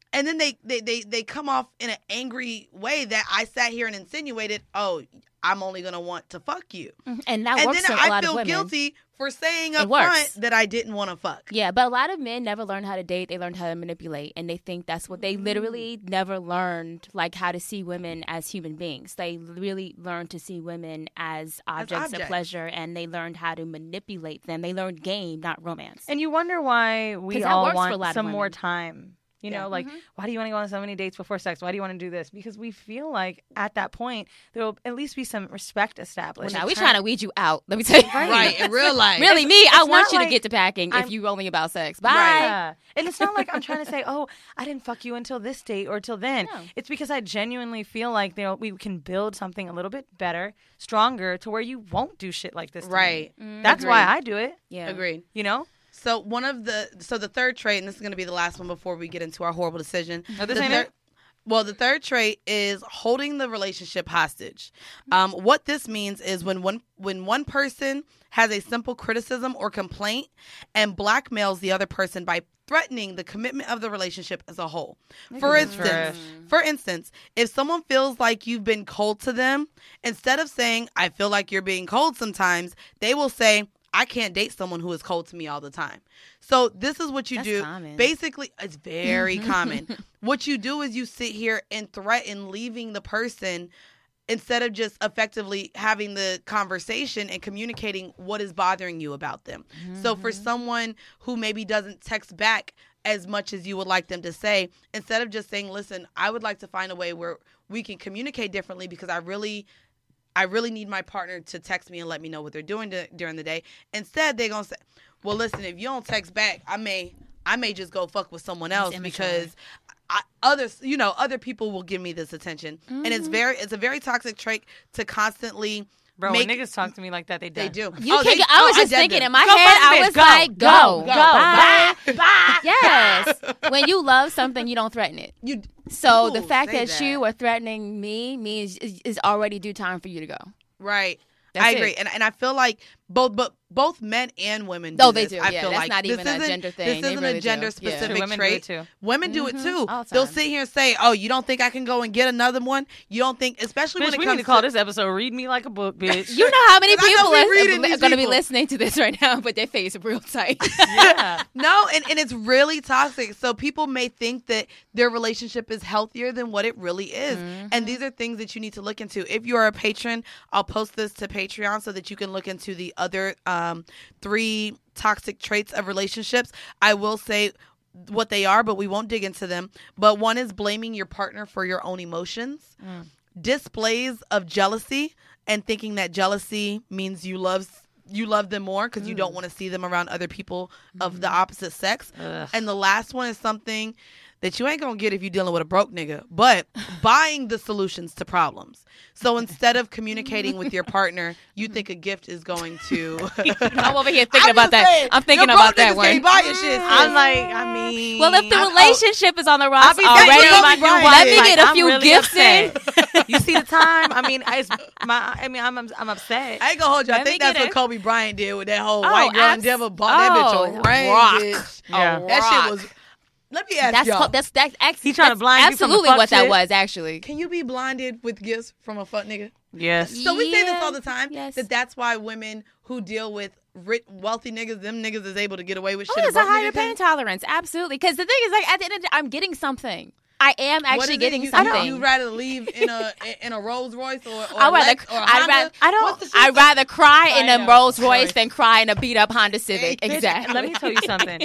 and then they, they, they, they come off in an angry way that I sat here and insinuated, oh, I'm only going to want to fuck you. And that And works then for a I lot feel of women. guilty for saying It up works. front that I didn't want to fuck. Yeah, but a lot of men never learned how to date. They learned how to manipulate, and they think that's what they literally never learned, like how to see women as human beings. They really learned to see women as objects of objects. pleasure, and they learned how to manipulate them. They learned game, not romance. And you wonder why we 'Cause that all works for a want lot of some more women. time. You Yeah. know, like, why do you want to go on so many dates before sex? Why do you want to do this? Because we feel like at that point, there will at least be some respect Well, established. now we're trying to weed you out. Let me tell you. Right, in real life. Really, me, I it's want not you to like get to packing I'm- if you only about sex. Bye. Right. Yeah. And it's not like I'm trying to say, oh, I didn't fuck you until this date or till then. No. It's because I genuinely feel like you know, we can build something a little bit better, stronger, to where you won't do shit like this to me. Right. That's Agreed. why I do it. Yeah. Agreed. You know? So one of the so the third trait, and this is going to be the last one before we get into our horrible decision. Oh, this The ain't thir- it? Well, the third trait is holding the relationship hostage. Um, what this means is when one when one person has a simple criticism or complaint and blackmails the other person by threatening the commitment of the relationship as a whole. For That's instance, trash. for instance, if someone feels like you've been cold to them, instead of saying, I feel like you're being cold sometimes, they will say, I can't date someone who is cold to me all the time. So this is what you That's do. common. Basically, it's very common. What you do is you sit here and threaten leaving the person instead of just effectively having the conversation and communicating what is bothering you about them. So for someone who maybe doesn't text back as much as you would like them to say, instead of just saying, listen, I would like to find a way where we can communicate differently because I really I really need my partner to text me and let me know what they're doing to, during the day. Instead, they're going to say, well, listen, if you don't text back, I may I may just go fuck with someone else immature. because I, others, you know, other people will give me this attention. And it's very it's a very toxic trait to constantly Bro, make when niggas talk to me like that, they they dead. do. You Oh, can't they- get, I oh, was just dead thinking them. in my Go head, fuck I bitch. was Go. like, Go. go, Go. bye. Bye. Bye. Yes. When you love something, you don't threaten it. You So the people fact say that, you are threatening me means is, is already due time for you to go. right. That's I it. agree, and and I feel like both but both men and women. Do Oh, they this. do. I Yeah, feel that's like not this even a isn't- gender thing. This They isn't really a do. gender Yeah. specific True, women do trait. it too. Women do it Mhm. too. All the They'll time. sit here and say, "Oh, you don't think I can go and get another one? You don't think?" Especially when Bitch, it we comes need to call this episode "Read Me Like a Book," bitch. You know how many 'Cause I know people we are, reading are these going to be people. listening to this right now, but their face is real tight. yeah. No, and, and it's really toxic. So people may think that their relationship is healthier than what it really is. Mm-hmm. And these are things that you need to look into. If you are a patron, I'll post this to Patreon so that you can look into the other um, three toxic traits of relationships. I will say what they are, but we won't dig into them. But one is blaming your partner for your own emotions. Displays of jealousy and thinking that jealousy means you love you love them more because you don't want to see them around other people of the opposite sex. Ugh. And the last one is something that you ain't gonna get if you're dealing with a broke nigga, but buying the solutions to problems. So instead of communicating with your partner, you think a gift is going to. I'm over here thinking I'm about just that. saying, I'm thinking your about broke that niggas one. can't buy your shit. I'm like, I mean, Well, if the I'm- relationship is on the rocks I'll be already, thinking about my new Right. wife, let me like, get a I'm few really gifts in. upset. You see the time? I mean, it's my. I mean, I'm I'm upset. I ain't gonna hold you. I Let me think that's get what it. Kobe Bryant did with that whole Oh, white girl abs- endeavor. Bought that bitch oh, a ring, rock. bitch. Yeah. A That rock. shit was. Let me ask That's y'all. co- that's that's actually He trying to blind you from the absolutely fuck what that shit? was actually. Can you be blinded with gifts from a fuck nigga? Yes. So we say this Yeah, all the time. yes. That that's why women who deal with rich, wealthy niggas, them niggas is able to get away with Oh, shit. there's a broke higher niggas pain can't. tolerance, absolutely. Because the thing is, like at the end of the day, I'm getting something. I am What is actually it? getting you, something. You rather leave in a in a Rolls Royce or, or I'd rather, Lex or a I'd Honda? rather, I What's don't, the shit I'd that- rather cry in I a know. Rolls Royce Royce. than cry in a beat up Honda Civic. Bitch, Exactly. Let me tell you something.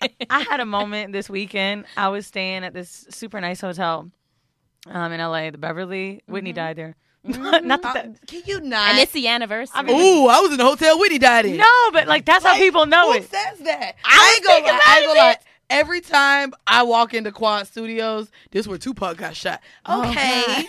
I had a moment this weekend. I was staying at this super nice hotel um, in L A, the Beverly. Whitney died there. Not that, Uh, that- can you not? And it's the anniversary. I mean- Ooh, I was in the hotel Whitney died in. no, but like that's how Like, people know who it. says that? I I, was ain't gonna thinking lie. about I ain't it, gonna lie. Every time I walk into Quad Studios, this is where Tupac got shot. Oh, Okay, God.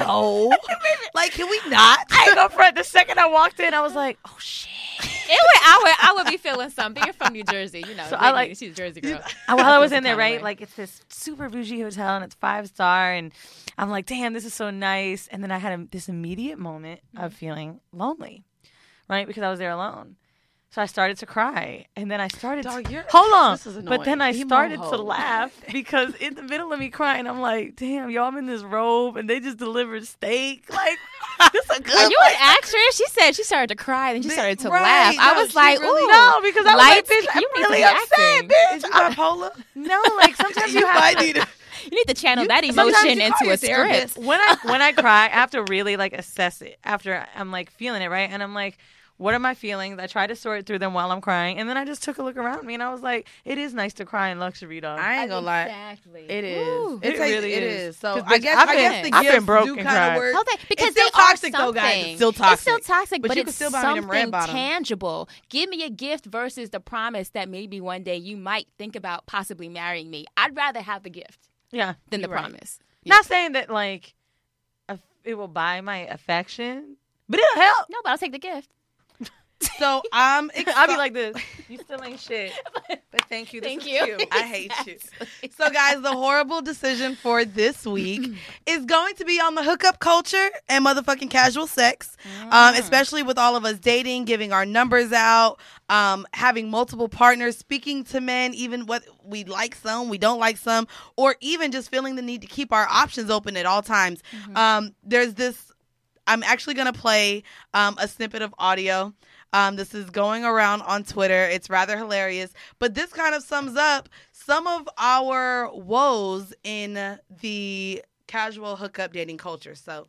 so like, can we not? I ain't go front. The second I walked in, I was like, oh shit. It would, I would, I would be feeling something. You're from New Jersey, you know. So I Whitney, like- she's a Jersey girl. And while I was Feels in there, some kinda right, way. like it's this super bougie hotel and it's five star, and I'm like, damn, this is so nice. And then I had a, this immediate moment of feeling lonely, right, because I was there alone. So I started to cry, and then I started. Dog, to, you're- hold on, this is but then I annoying. started Emo to hoe. laugh because in the middle of me crying, I'm like, "Damn, y'all, I'm in this robe, and they just delivered steak. Like, this is a good." Are you an actress? She said she started to cry, then she started to Right, laugh. I no, was she like, really- ooh, No, because I was lights, like, bitch, I'm you need to really be upset, acting. bitch. Is you bipolar? No, like sometimes you have might to. need to. You need to channel that sometimes emotion you call into your a therapist. script. when I when I cry, I have to really like assess it after I'm like feeling it, right? And I'm like, what are my feelings? I try to sort through them while I'm crying, and then I just took a look around me, and I was like, it is nice to cry in luxury, dog. I ain't gonna lie. Exactly. It is. Ooh. It, It takes, really it is. is. So 'Cause, I bitch, guess I've I been- guess the I've been gifts broke do and kind of cried. work. Hold on, because It's still they are toxic though, guys. It's something. still toxic. It's still toxic, But but, you can it's still buy me them red something bottoms. tangible. Give me a gift versus the promise that maybe one day you might think about possibly marrying me. I'd rather have the gift yeah. than the You're right. promise. Not saying that like aff- it will buy my affection, but it'll help. No, but I'll take the gift. So I'm I'll excited. be like this. You still ain't shit. But thank you. This Thank is you. cute. I hate you. So, guys, the horrible decision for this week is going to be on the hookup culture and motherfucking casual sex, um, especially with all of us dating, giving our numbers out, um, having multiple partners, speaking to men, even what we like some, we don't like some, or even just feeling the need to keep our options open at all times. Um, there's this, I'm actually going to play um, a snippet of audio. Um, this is going around on Twitter. It's rather hilarious. But this kind of sums up some of our woes in the casual hookup dating culture. So,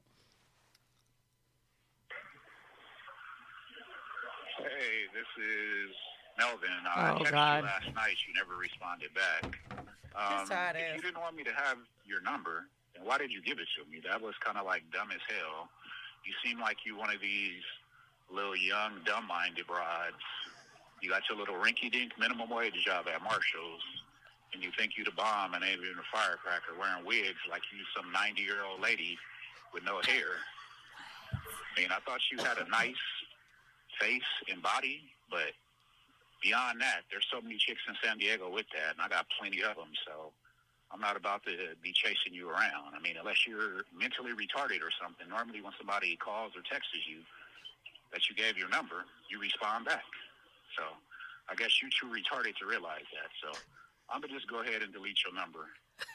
Hey, this is Melvin. I Oh, texted God. you last night. You never responded back. Um, Just tired if ass. you didn't want me to have your number, then why did you give it to me? That was kind of like dumb as hell. You seem like you one of these little young, dumb-minded broads. You got your little rinky-dink minimum wage job at Marshall's, and you think you the bomb and ain't even a firecracker wearing wigs like you some ninety-year-old lady with no hair. I mean, I thought you had a nice face and body, but beyond that, there's so many chicks in San Diego with that, and I got plenty of them, so I'm not about to be chasing you around. I mean, unless you're mentally retarded or something. Normally when somebody calls or texts you that you gave your number, you respond back. So I guess you're too retarded to realize that, so I'm going to just go ahead and delete your number.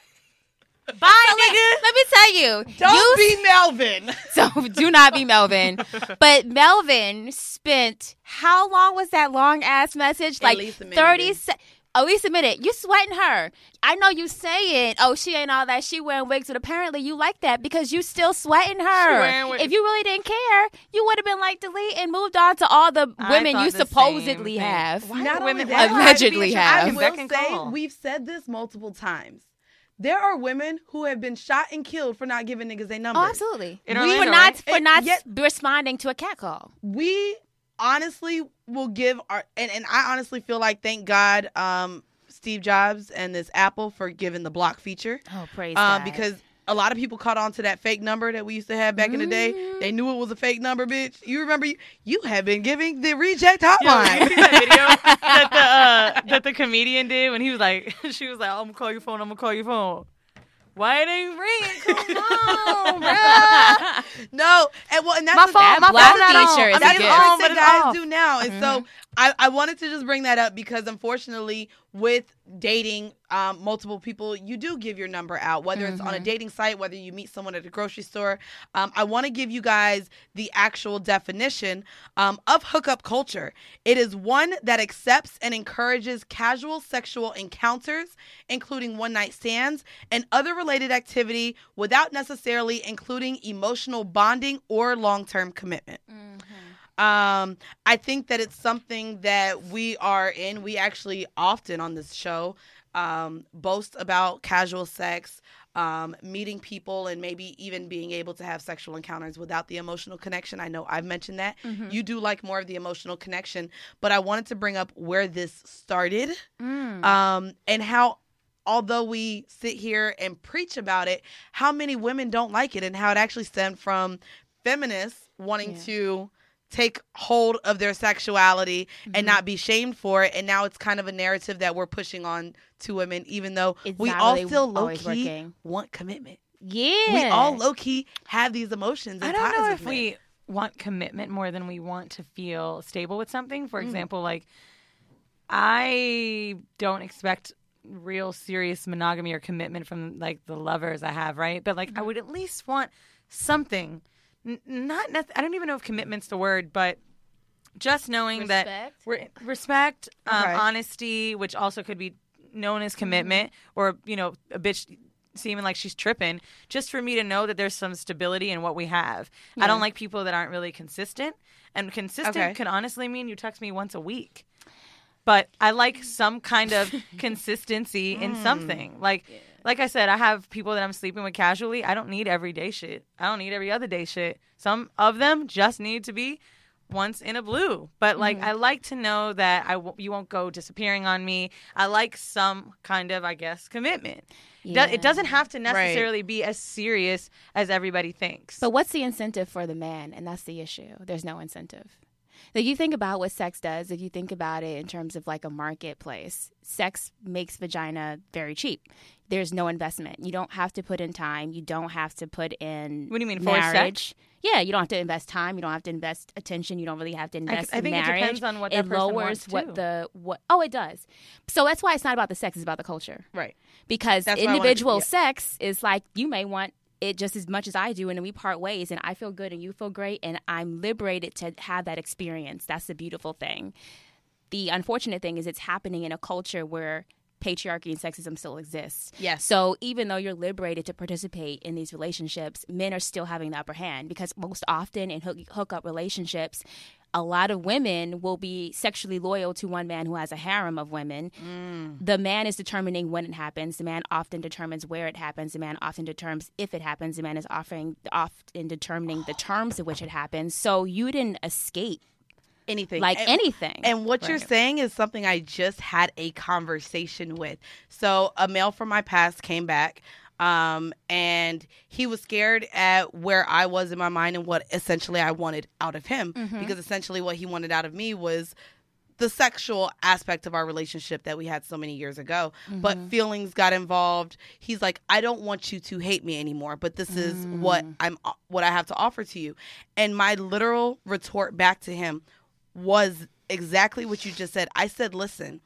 Bye, nigga. Let me tell you. don't you be Melvin. So do not be Melvin. But Melvin spent, how long was that long ass message? At Like least a minute, thirty dude. se- At least a minute. You sweating her. I know you saying, oh, she ain't all that. She wearing wigs, but apparently you like that because you still sweating her. wearing wigs. If you really didn't care, you would have been like delete and moved on to all the I women thought you the same supposedly thing. have. Why Not do only women that, allegedly I have. will Beck and say, call. we've said this multiple times. There are women who have been shot and killed for not giving niggas their number. Oh, absolutely. In for Orlando, not right? for And not yet- responding to a catcall. We honestly will give our and, and I honestly feel like thank God um Steve Jobs and this Apple for giving the block feature. Oh, praise Um God. because a lot of people caught on to that fake number that we used to have back in the day. Mm-hmm. They knew it was a fake number, bitch. You remember you, you have been giving the reject Yo, you hotline. see that video that the uh, that the comedian did when he was like, she was like, I'm gonna call your phone. I'm gonna call your phone. Why it ain't ringing? Come on, bro. No, and well, and that's My the phone, thing. my Black phone not on. feature is I a mean, That's it's gift. what on, I but said it's guys off. do now. And so I, I wanted to just bring that up because unfortunately with dating um, multiple people, you do give your number out, whether it's on a dating site, whether you meet someone at a grocery store. Um, I want to give you guys the actual definition um, of hookup culture. It is one that accepts and encourages casual sexual encounters, including one-night stands and other related activity without necessarily including emotional bonding or long-term commitment. Um, I think that it's something that we are in. We actually often on this show um, boast about casual sex, um, meeting people, and maybe even being able to have sexual encounters without the emotional connection. I know I've mentioned that. You do like more of the emotional connection, but I wanted to bring up where this started um, and how, although we sit here and preach about it, how many women don't like it and how it actually stemmed from feminists wanting Yeah. to take hold of their sexuality and not be shamed for it. And now it's kind of a narrative that we're pushing on to women, even though It's we not all really still low always key working. want commitment. Yeah. We all low key have these emotions. And I don't know ties if with we men. want commitment more than we want to feel stable with something. For example, like I don't expect real serious monogamy or commitment from like the lovers I have, right? But like I would at least want something. N- not nec- I don't even know if commitment's the word, but just knowing that Respect? we're respect, um, Okay. honesty, which also could be known as commitment, or you know, a bitch seeming like she's tripping, just for me to know that there's some stability in what we have. I don't like people that aren't really consistent, and consistent Okay. can honestly mean you text me once a week. But I like some kind of consistency in something. Like, like I said, I have people that I'm sleeping with casually. I don't need everyday shit. I don't need every other day shit. Some of them just need to be once in a blue. But like, Mm-hmm. I like to know that I w- you won't go disappearing on me. I like some kind of, I guess, commitment. Do- Yeah. It doesn't have to necessarily be as serious as everybody thinks. But what's the incentive for the man? And that's the issue. There's no incentive. If you think about what sex does, if you think about it in terms of like a marketplace, sex makes vagina very cheap. There's no investment. You don't have to put in time. You don't have to put in What do you mean, for sex? marriage. Yeah, you don't have to invest time. You don't have to invest attention. You don't really have to invest I in think it marriage. depends on what that it person lowers wants, what too. the what. Oh, it does. So that's why it's not about the sex. It's about the culture. Right. Because That's what I wanted to- individual yeah. sex is like you may want it just as much as I do, and then we part ways, and I feel good and you feel great, and I'm liberated to have that experience. That's the beautiful thing. The unfortunate thing is it's happening in a culture where patriarchy and sexism still exists. Yes. So even though you're liberated to participate in these relationships, men are still having the upper hand because most often in hook, hookup relationships, a lot of women will be sexually loyal to one man who has a harem of women. The man is determining when it happens. The man often determines where it happens. The man often determines if it happens. The man is offering, often determining the terms in which it happens. So you didn't escape Anything. like And- anything. And what you're Right. saying is something I just had a conversation with. So a male from my past came back, um, and he was scared at where I was in my mind and what essentially I wanted out of him. Because essentially what he wanted out of me was the sexual aspect of our relationship that we had so many years ago. But feelings got involved. He's like, I don't want you to hate me anymore, but this is what I'm what I have to offer to you. And my literal retort back to him was exactly what you just said. I said, listen,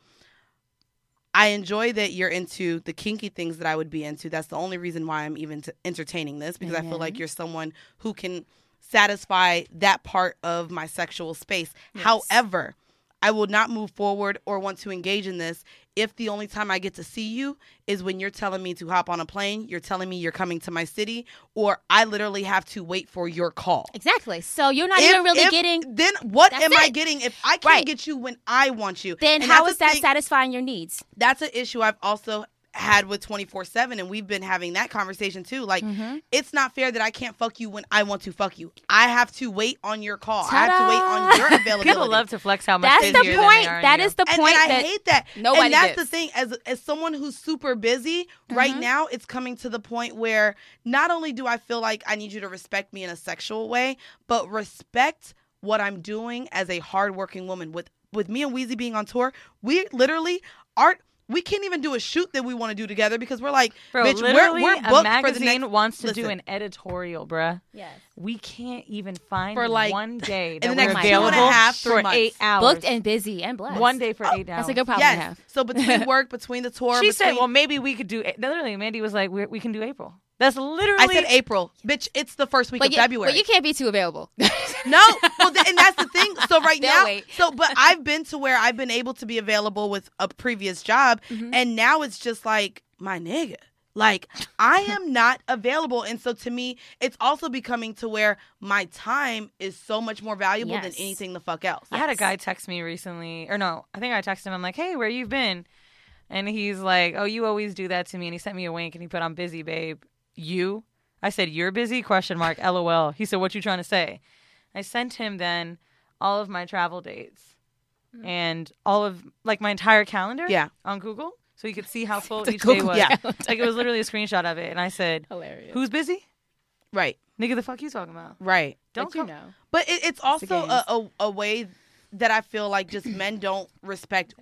I enjoy that you're into the kinky things that I would be into. That's the only reason why I'm even t- entertaining this, because I feel like you're someone who can satisfy that part of my sexual space. However, I will not move forward or want to engage in this if the only time I get to see you is when you're telling me to hop on a plane, you're telling me you're coming to my city, or I literally have to wait for your call. Exactly. So you're not If- even really if- getting. Then what That's am I it. getting if I can't Right. get you when I want you? Then And how that's is the that thing- satisfying your needs? That's an issue I've also had with twenty-four seven, and we've been having that conversation too. Like, Mm-hmm. it's not fair that I can't fuck you when I want to fuck you. I have to wait on your call. I have to wait on your availability. People love to flex how much That's busier the than they point. are in That you. is the and, point and I that hate that. nobody and that's gets. the thing. As as someone who's super busy right Mm-hmm. now, it's coming to the point where not only do I feel like I need you to respect me in a sexual way, but respect what I'm doing as a hardworking woman. With with me and Weezy being on tour, we literally aren't. We can't even do a shoot that we want to do together because we're like, Bro, bitch, literally, we're, we're booked a for the magazine next. wants to do listen. an editorial, bruh. Yes. We can't even find For, like, one day in that the we're next two and a available half, three for months. eight hours. Booked and busy and blessed. One day for eight hours. That's a good problem to Yes. have. So between work, between the tour, She between, said, "Well, maybe we could do." Literally, Mandy was like, we, "We can do April." That's literally. I said April, bitch. It's the first week But of you, February. but you can't be too available. No, well, th- and that's the thing. So right They'll now, wait. so but I've been to where I've been able to be available with a previous job, Mm-hmm. and now it's just like my nigga. Like I am not available, and so to me, it's also becoming to where my time is so much more valuable than Yes. anything the fuck else. I had a guy text me recently, or no, I think I texted him. I'm like, "Hey, where you been?" And he's like, "Oh, you always do that to me." And he sent me a wink, and he put, "I'm busy, babe." You? I said, "You're busy?" Question mark. L O L. He said, "What you trying to say?" I sent him then all of my travel dates and all of like my entire calendar. Yeah. On Google, so you could see how full each Google day was. Yeah. Like it was literally a screenshot of it, and I said, Hilarious. "Who's busy? Right, Nigga, the fuck you talking about? right. Don't But you come- know. But it, it's also games. a, a, a way that I feel like just men don't respect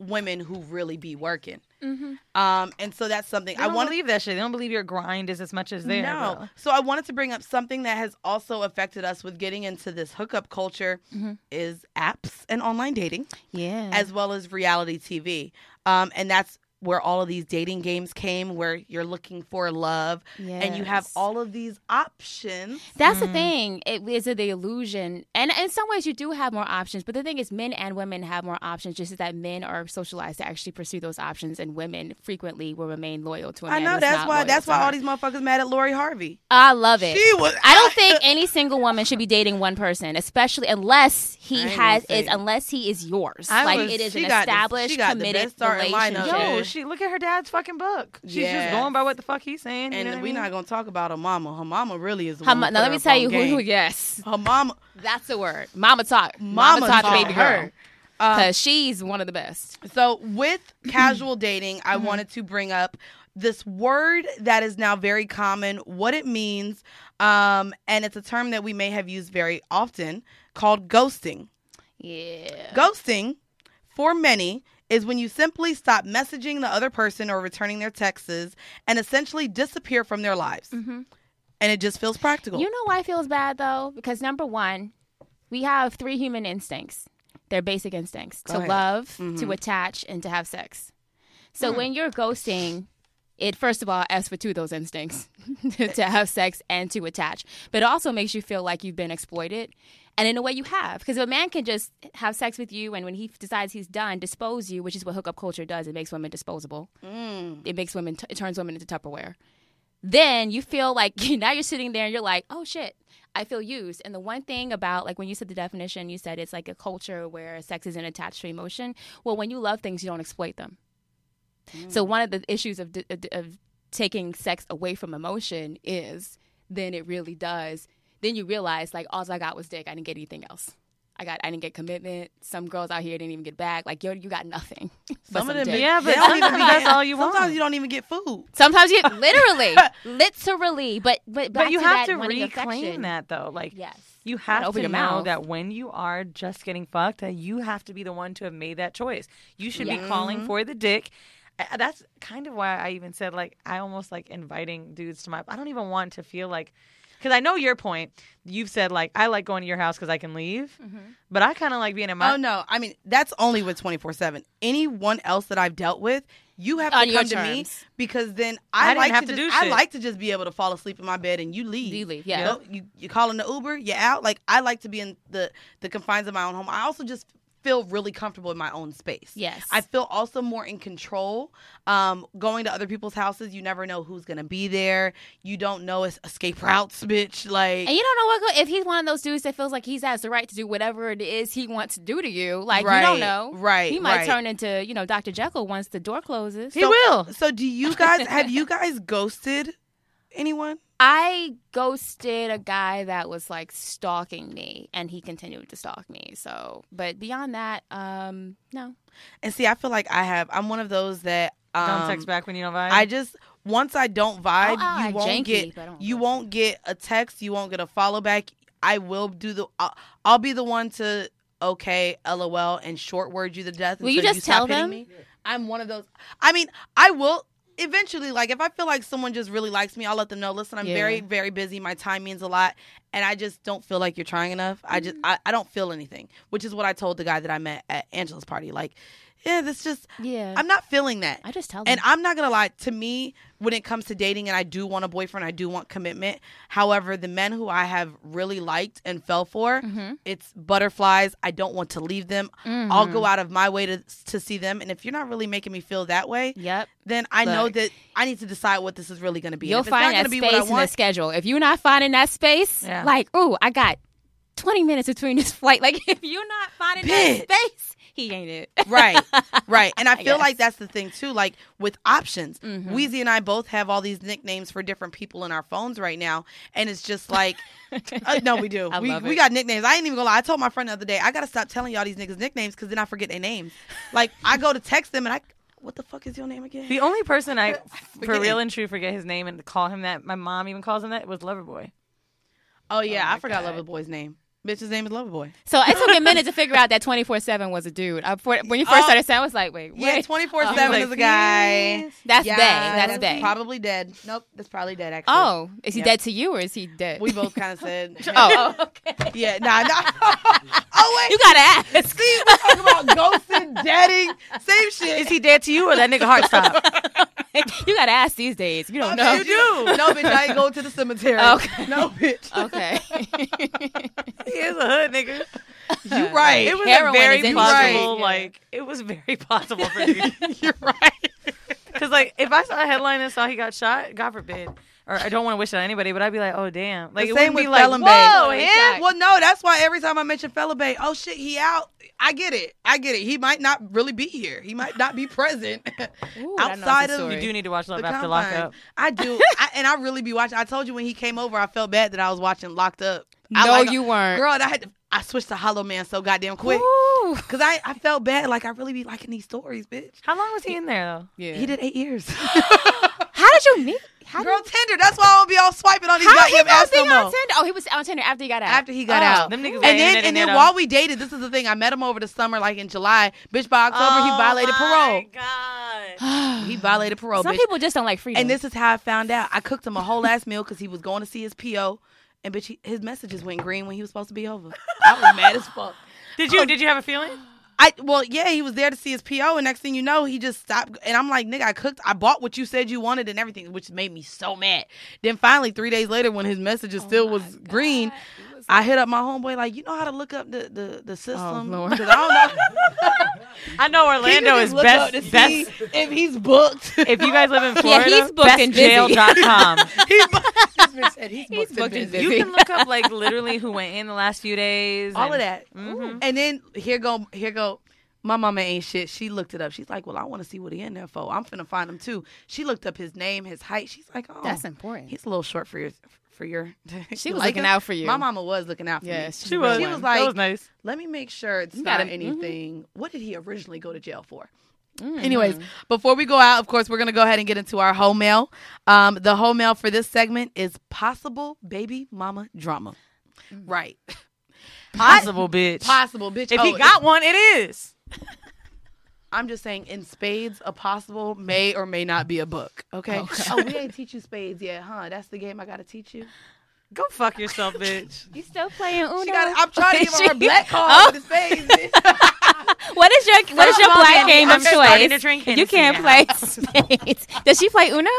women who really be working. Mm-hmm. Um, and so that's something They I don't want to believe that shit. They don't believe your grind is as much as theirs. No. bro. So I wanted to bring up something that has also affected us with getting into this hookup culture Mm-hmm. is apps and online dating, Yeah. as well as reality T V. Um, and that's where all of these dating games came, where you're looking for love and you have Yes. all of these options. That's the thing. It is the illusion. And in some ways, you do have more options. But the thing is, men and women have more options, just that men are socialized to actually pursue those options, and women frequently will remain loyal to a I man know who's that's not why loyal that's to why her. all these motherfuckers mad at Lori Harvey. I love it. She was I don't think any single woman should be dating one person, especially unless he I ain't has gonna is say. unless he is yours. I like was- it is she an got the- established, she got the committed best starting lineup. relationship. Yo, Yeah. she look at her dad's fucking book. She's Yeah. just going by what the fuck he's saying. you And know what we're I mean? not gonna talk about her mama. Her mama really is the Her one mo- who now put let her me up tell on you who, game. who. Yes, Her mama. that's the word. Mama talk. Mama Mama talk to talk. baby girl. Her. Um, Because she's one of the best. So with casual dating, I wanted to bring up this word that is now very common, what it means, um, and it's a term that we may have used very often called ghosting. Yeah. Ghosting, for many, is when you simply stop messaging the other person or returning their texts and essentially disappear from their lives. Mhm. And it just feels practical. You know why it feels bad though? Because number one, we have three human instincts. They're basic instincts: Go to ahead. love, Mhm. to attach, and to have sex. So Hmm. when you're ghosting, it first of all asks for two of those instincts: to have sex and to attach. But it also makes you feel like you've been exploited. And in a way, you have. Because a man can just have sex with you, and when he decides he's done, dispose you, which is what hookup culture does. It makes women disposable. Mm. It makes women, t- it turns women into Tupperware. Then you feel like now you're sitting there and you're like, oh shit, I feel used. And the one thing about, like when you said the definition, you said it's like a culture where sex isn't attached to emotion. Well, when you love things, you don't exploit them. So one of the issues of, of, of taking sex away from emotion is then it really does. Then you realize like all I got was dick. I didn't get anything else. I got I didn't get commitment. Some girls out here didn't even get back. Like yo, you got nothing. but Some of some them, dick. Yeah, they but don't even sometimes be that's getting- all you want. Sometimes you don't even get food. Sometimes you literally, literally, but but back But you to have that to wanting reclaim affection. that though. Like Yes, you Gotta have open to your know mouth. that when you are just getting fucked, that you have to be the one to have made that choice. You should Yeah. be calling for the dick. Uh, That's kind of why I even said like I almost like inviting dudes to my. I don't even want to feel like. Because I know your point. You've said, like, I like going to your house because I can leave. Mm-hmm. But I kind of like being in my... Oh, no. I mean, that's only with twenty-four seven. Anyone else that I've dealt with, you have to On your come to me terms. because then I I, didn't like have to, to just, do I shit. like to just be able to fall asleep in my bed and you leave. You leave, yeah. You, know, you, you call in the Uber, you're out. Like, I like to be in the, the confines of my own home. I also just feel really comfortable in my own space. Yes. I feel also more in control. Um, going to other people's houses, you never know who's going to be there. You don't know it's escape routes, bitch. Like, And you don't know what go- if he's one of those dudes that feels like he has the right to do whatever it is he wants to do to you. Like Right, you don't know, right, He might right. turn into you know Doctor Jekyll once the door closes. He will. So do you guys, have you guys ghosted anyone? I ghosted a guy that was like stalking me, and he continued to stalk me. So, but beyond that, um, no. And see, I feel like I have, I'm one of those that, um, Don't text back when you don't vibe. I just, once I don't vibe, Oh, oh, you like won't janky, get, but I don't you ghost won't get a text, you won't get a follow back. I will do the, I'll, I'll be the one to, okay, LOL, and short word you to death. Will you until just stop tell hitting them? Me. I'm one of those. I mean, I will eventually, like, if I feel like someone just really likes me, I'll let them know, listen, I'm Yeah. very, very busy. My time means a lot. And I just don't feel like you're trying enough. I just, Mm-hmm. I, I don't feel anything, which is what I told the guy that I met at Angela's party. Like, yeah, this just, Yeah, I'm not feeling that. I just tell them. And I'm not going to lie, to me, when it comes to dating, and I do want a boyfriend, I do want commitment. However, the men who I have really liked and fell for, Mhm. it's butterflies. I don't want to leave them. I'll go out of my way to to see them. And if you're not really making me feel that way, Yep. then I know Look. that I need to decide what this is really going to be. And You'll if it's not find gonna that be space what I in the want, schedule. If you're not finding that space, Yeah. like, oh, I got twenty minutes between this flight. Like, if you're not finding Bitch. that space, he ain't it. right, right. And I I feel guess. like that's the thing too. Like with options, Mhm. Weezy and I both have all these nicknames for different people in our phones right now, and it's just like, uh, no, we do. I we love we it. got nicknames. I ain't even gonna lie. I told my friend the other day, I gotta stop telling y'all these niggas nicknames because then I forget their names. Like I go to text them and I, what the fuck is your name again? The only person I, for Forget real it. and true, forget his name and call him that, my mom even calls him that, was Loverboy. Oh yeah, Oh my I forgot God. Loverboy's name. Bitch's name is Loverboy. So it took me a minute to figure out that twenty-four seven was a dude. I, for, when you first Oh. started saying, I was like, wait, Yeah, wait. twenty-four Oh, seven like, is a guy. That's Yeah, Day. That's Day. Probably dead. Nope, that's probably dead, actually. Oh, is he Yep. dead to you or is he dead? We both kind of said. Oh, okay. Yeah, nah, nah. Oh, wait. You gotta ask. See, we talking about ghosting, deading, same shit. Is he dead to you or that nigga heart stopped? You gotta ask these days. You don't Okay, know. you do. No, bitch, I ain't going to the cemetery. Okay. No, bitch. Okay. He is a hood nigga. You right. It was Heroin a very is in possible, right. like, it was very possible for you. You're right. Because, like, if I saw a headline and saw he got shot, God forbid, or I don't want to wish it on anybody, but I'd be like, oh, damn. Like, The it same wouldn't with be like, Felon Bay. whoa, Bay. him? Well, no, that's why every time I mention Fella Bay, oh shit, he out. I get it. I get it. He might not really be here. He might not be present Ooh, that knows outside the of. story. You do need to watch Love the After confines. Lockup. I do, I, and I really be watching. I told you when he came over, I felt bad that I was watching Locked Up. I No, like- you weren't. girl. I had to. I switched to Hollow Man so goddamn quick Ooh. because I, I felt bad. Like I really be liking these stories, bitch. How long was he in there, though? Yeah. He did eight years. How did you meet? How Girl, did, Tinder. That's why I don't be all swiping on these how he goddamn was apps being no on more. Tinder? Oh, he was on Tinder after he got out. After he got Oh. out. Them niggas And got then, internet and then in while there, we dated, this is the thing. I met him over the summer, like in July. Bitch, by October, he Oh violated parole. God. He violated parole, Some bitch. people just don't like freedom. And this is how I found out. I cooked him a whole ass meal because he was going to see his P O. And bitch, he, his messages went green when he was supposed to be over. I was mad as fuck. Did you, did you have a feeling? I well, yeah, he was there to see his P O, and next thing you know, he just stopped. And I'm like, nigga, I cooked, I bought what you said you wanted and everything, which made me so mad. Then finally, three days later, when his messages still was green, I hit up my homeboy like, you know how to look up the the, the system? Lord. Because I don't know. I know He Orlando can is just look best. up to best see if he's booked. if you guys live in Yeah, Florida, he's booked and busy. best jail dot com. He's booked. This bitch said he's He's booked, booked and and busy. You busy. can look up like literally who went in the last few days. All and- of that. Mhm. And then here go, here go. My mama ain't shit. She looked it up. She's like, well, I want to see what he in there for. I'm finna find him too. She looked up his name, his height. She's like, oh, That's important. he's a little short for your, for your. She you was like looking him? out for you. My mama was looking out for Yes, me. She was. She was like, that was nice. let me make sure it's You not gotta- anything. What did he originally go to jail for? Mhm. Anyways, before we go out, of course, we're going to go ahead and get into our whole mail. Um, the whole mail for this segment is possible baby mama drama. Right. Possible, bitch. Possible, bitch. If Oh, he got one, it is. I'm just saying, in spades, a possible may or may not be a book. Okay. Okay. Oh, we ain't teach you spades yet, huh? That's the game I got to teach you. Go fuck yourself, bitch. You still playing Uno? She got. I'm trying to give her her She- black card Oh. with the spades. bitch. What is your What is First your of all, black Danny, game I'm of starting choice? to drink You Hennessy can't now. play spades. Does she play Uno?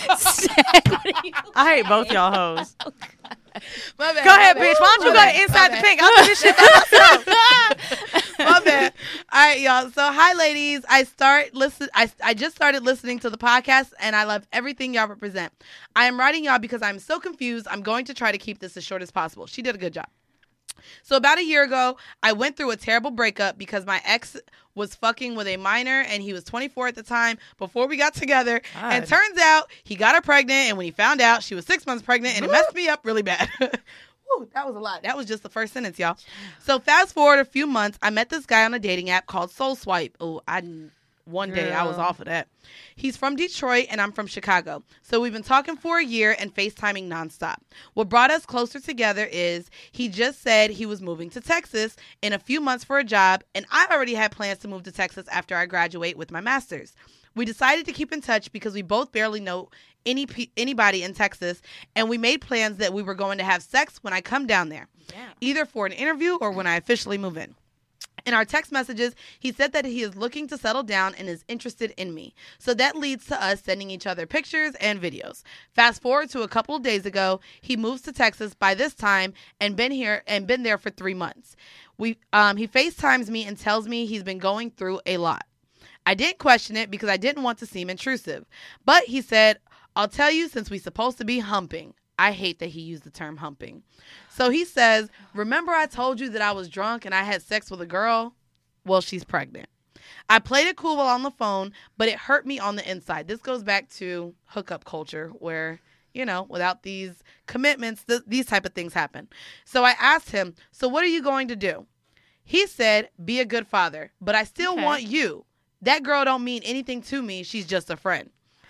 I hate both y'all hoes. My bad, Go ahead, my bad. bitch. Why don't you My go bad, to Inside my the bad. Pink? I'll do this shit by myself. My bad. All right, y'all. So, hi, ladies. I start listen. I I just started listening to the podcast, and I love everything y'all represent. I am writing y'all because I'm so confused. I'm going to try to keep this as short as possible. She did a good job. So about a year ago, I went through a terrible breakup because my ex was fucking with a minor and he was twenty-four at the time before we got together. God. And turns out he got her pregnant, and when he found out, she was six months pregnant, and it messed me up really bad. Woo, that was a lot. That was just the first sentence, y'all. So fast forward a few months, I met this guy on a dating app called Soul Swipe. Oh, I one day I was Girl. off of that. He's from Detroit and I'm from Chicago. So we've been talking for a year and FaceTiming nonstop. What brought us closer together is he just said he was moving to Texas in a few months for a job, and I already had plans to move to Texas after I graduate with my master's. We decided to keep in touch because we both barely know any pe- anybody in Texas, and we made plans that we were going to have sex when I come down there, either for an interview or when I officially move in. In our text messages, he said that he is looking to settle down and is interested in me. So that leads to us sending each other pictures and videos. Fast forward to a couple of days ago, he moves to Texas by this time and been here and been there for three months. We um, he FaceTimes me and tells me he's been going through a lot. I didn't question it because I didn't want to seem intrusive. But he said, I'll tell you since we're supposed to be humping. I hate that he used the term humping. So he says, remember I told you that I was drunk and I had sex with a girl? Well, she's pregnant. I played it cool while on the phone, but it hurt me on the inside. This goes back to hookup culture where, you know, without these commitments, th- these type of things happen. So I asked him, so what are you going to do? He said, be a good father, but I still Okay. want you. That girl don't mean anything to me. She's just a friend.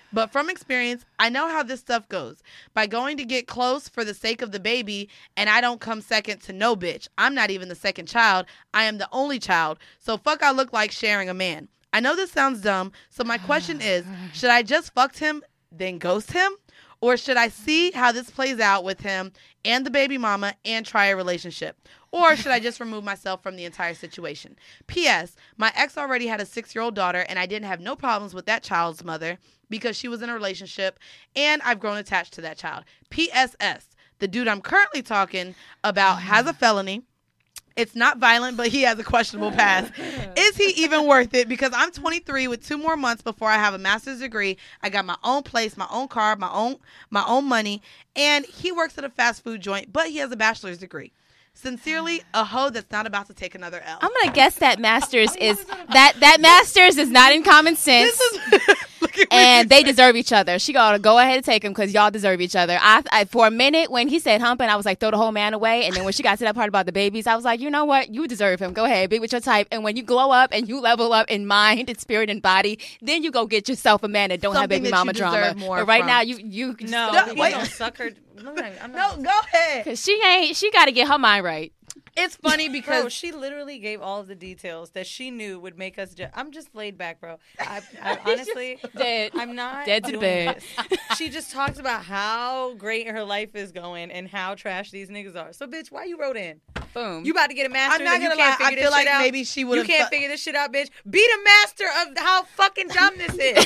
But from experience, I know how this stuff goes. By going to get close for the sake of the baby, and I don't come second to no bitch. I'm not even the second child. I am the only child. So fuck I look like sharing a man. I know this sounds dumb, so my question is, should I just fuck him, then ghost him? Or should I see how this plays out with him and the baby mama and try a relationship? Or should I just remove myself from the entire situation? P S. My ex already had a six-year-old daughter, and I didn't have no problems with that child's mother because she was in a relationship, and I've grown attached to that child. P S S. The dude I'm currently talking about has a felony. It's not violent, but he has a questionable past. Is he even worth it? Because I'm twenty-three with two more months before I have a master's degree. I got my own place, my own car, my own my own money, and he works at a fast food joint, but he has a bachelor's degree. Sincerely, a hoe that's not about to take another L. I'm gonna guess that master's is that that master's is not in common sense, This is, and they deserve each other. She gotta go ahead and take him because y'all deserve each other. I, I for a minute when he said humping, I was like throw the whole man away, and then when she got to that part about the babies, I was like, you know what, you deserve him. Go ahead, be with your type, and when you glow up and you level up in mind and spirit and body, then you go get yourself a man that don't have Something baby that mama you drama. deserve more But right from. now, you you No, No, he's wait. gonna suck her. I'm not, I'm no, not, go ahead. because she ain't she got to get her mind right. It's funny because Bro, she literally gave all of the details that she knew would make us. Ju- I'm just laid back, bro. I, I honestly, Dead. I'm not Dead to the doing bed. this. She just talks about how great her life is going and how trash these niggas are. So, bitch, why you wrote in? Boom. You about to get a master's? I'm not and you gonna can't lie, I figure feel this shit like out? maybe she You would've can't th- figure this shit out, bitch. Be the master of how fucking dumb this is.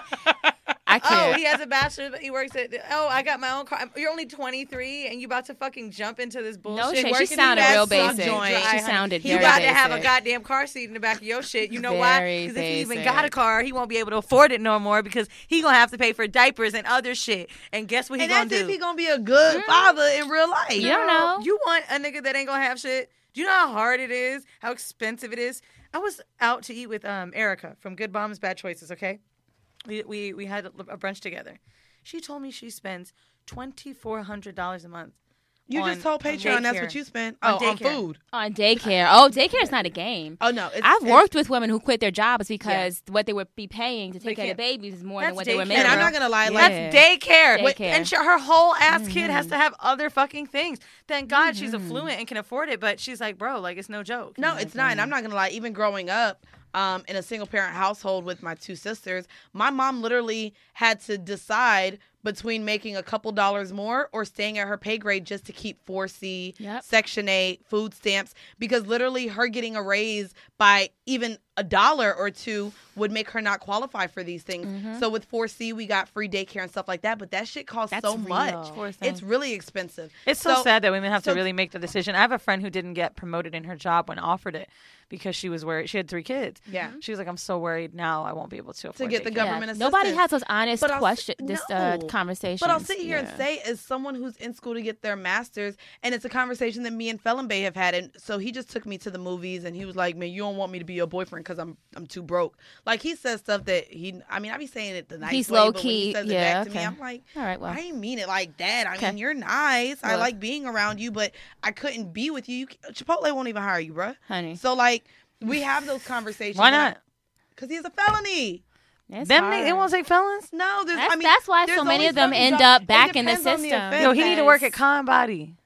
I Oh, can't. he has a bachelor's, but he works at. Oh, I got my own car. You're only twenty-three, and you about to fucking jump into this bullshit. No shit. She working sounded in real that basic. joint. She Honey, sounded He very got basic. to have a goddamn car seat in the back of your shit. You know why? Very Because if he even basic. got a car, he won't be able to afford it no more because he gonna have to pay for diapers and other shit. And guess what he and gonna that's do? if he gonna be a good father in real life. You don't know. You want a nigga that ain't gonna have shit? Do you know how hard it is? How expensive it is? I was out to eat with um Erica from Good Moms Bad Choices. Okay, we we we had a brunch together. She told me she spends twenty four hundred dollars a month. You on- just told on Patreon that's daycare. what you spent. On Oh, on daycare. food. On daycare. Oh, daycare is not a game. Oh no, it's, I've it's- worked with women who quit their jobs because what they would be paying to take They care of the can't. babies is more That's than what they were daycare, making. And I'm bro. not gonna lie, Yeah. like That's daycare. Daycare. And she, her whole ass kid has to have other fucking things. Thank God she's affluent and can afford it, but she's like, bro, like, it's no joke. no, it's not. And I'm not gonna lie. Even growing up, um, in a single parent household with my two sisters, my mom literally had to decide between making a couple dollars more or staying at her pay grade just to keep four C, Yep. Section eight, food stamps, because literally her getting a raise by even a dollar or two would make her not qualify for these things. Mm-hmm. So with four C, we got free daycare and stuff like that, but that shit costs That's so real. much. Four cents. It's really expensive. It's so, sad that women have so- to really make the decision. I have a friend who didn't get promoted in her job when offered it because she was worried. She had three kids. Yeah. She was like, I'm so worried now I won't be able to afford get the daycare. government Yeah. Nobody assistance. has those honest But I'll s- question, this uh, no. conversations. But I'll sit here and Yeah. say, as someone who's in school to get their master's, and it's a conversation that me and Felon Bay have had, and so he just took me to the movies, and he was like, "Man, you don't want me to be your boyfriend because I'm I'm too broke." Like he says stuff that he, I mean, I be saying it the nice He's way, low but when he key, says it yeah, back to okay. me, I'm like, All right, well. I ain't mean it like that. I Okay. mean, you're nice. I Look. like being around you, but I couldn't be with you. you Chipotle won't even hire you, bruh. Honey. So like, we have those conversations. Why not? Because he has a felony. It's Them hard. niggas, they won't take felons? No, there's. That's, I mean, that's why there's so many only of them certain end jobs- up back it in the depends on system. offense. Yo, he need to work at because- Con Body.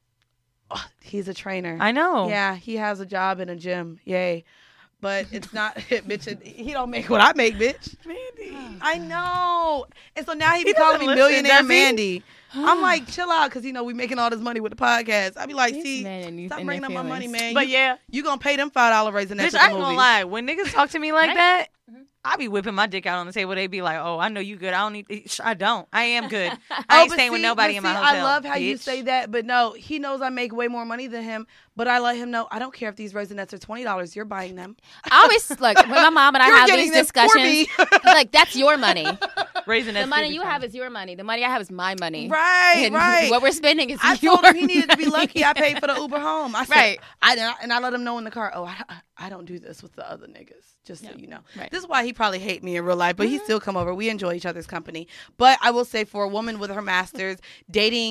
Oh, he's a trainer. I know. Yeah, he has a job in a gym. Yay. But it's not, bitch, it- he don't make what I make, bitch. Mandy. I know. And so now he be He calling me doesn't listen, millionaire does he? Mandy. I'm like, chill out, because, you know, we making all this money with the podcast. I be like, These see, men and you- stop and bringing their up my money, feelings. man. But you, yeah, you going to pay them five dollars raising that bitch, shit I the ain't gonna movies. lie. When niggas talk to me like Right. that, I be whipping my dick out on the table. They be like, "Oh, I know you good. I don't need. I don't. I am good. I Oh, ain't but staying with see- nobody but in my see, hotel." I love how you bitch. say that, but no, he knows I make way more money than him. But I let him know I don't care if these raisinets are twenty dollars. You're buying them. I always look when my mom and I You're have getting these them for discussions. me. Like that's your money. Raising The that money stupid you thing. have is your money. The money I have is my money. Right, And right. What we're spending is I your told him he needed to be money. lucky. I paid for the Uber home. I said, Right. I, and I let him know in the car. Oh, I, I don't do this with the other niggas. Just so Yeah. you know. Right. This is why he probably hate me in real life, but he still come over. We enjoy each other's company. But I will say, for a woman with her master's, dating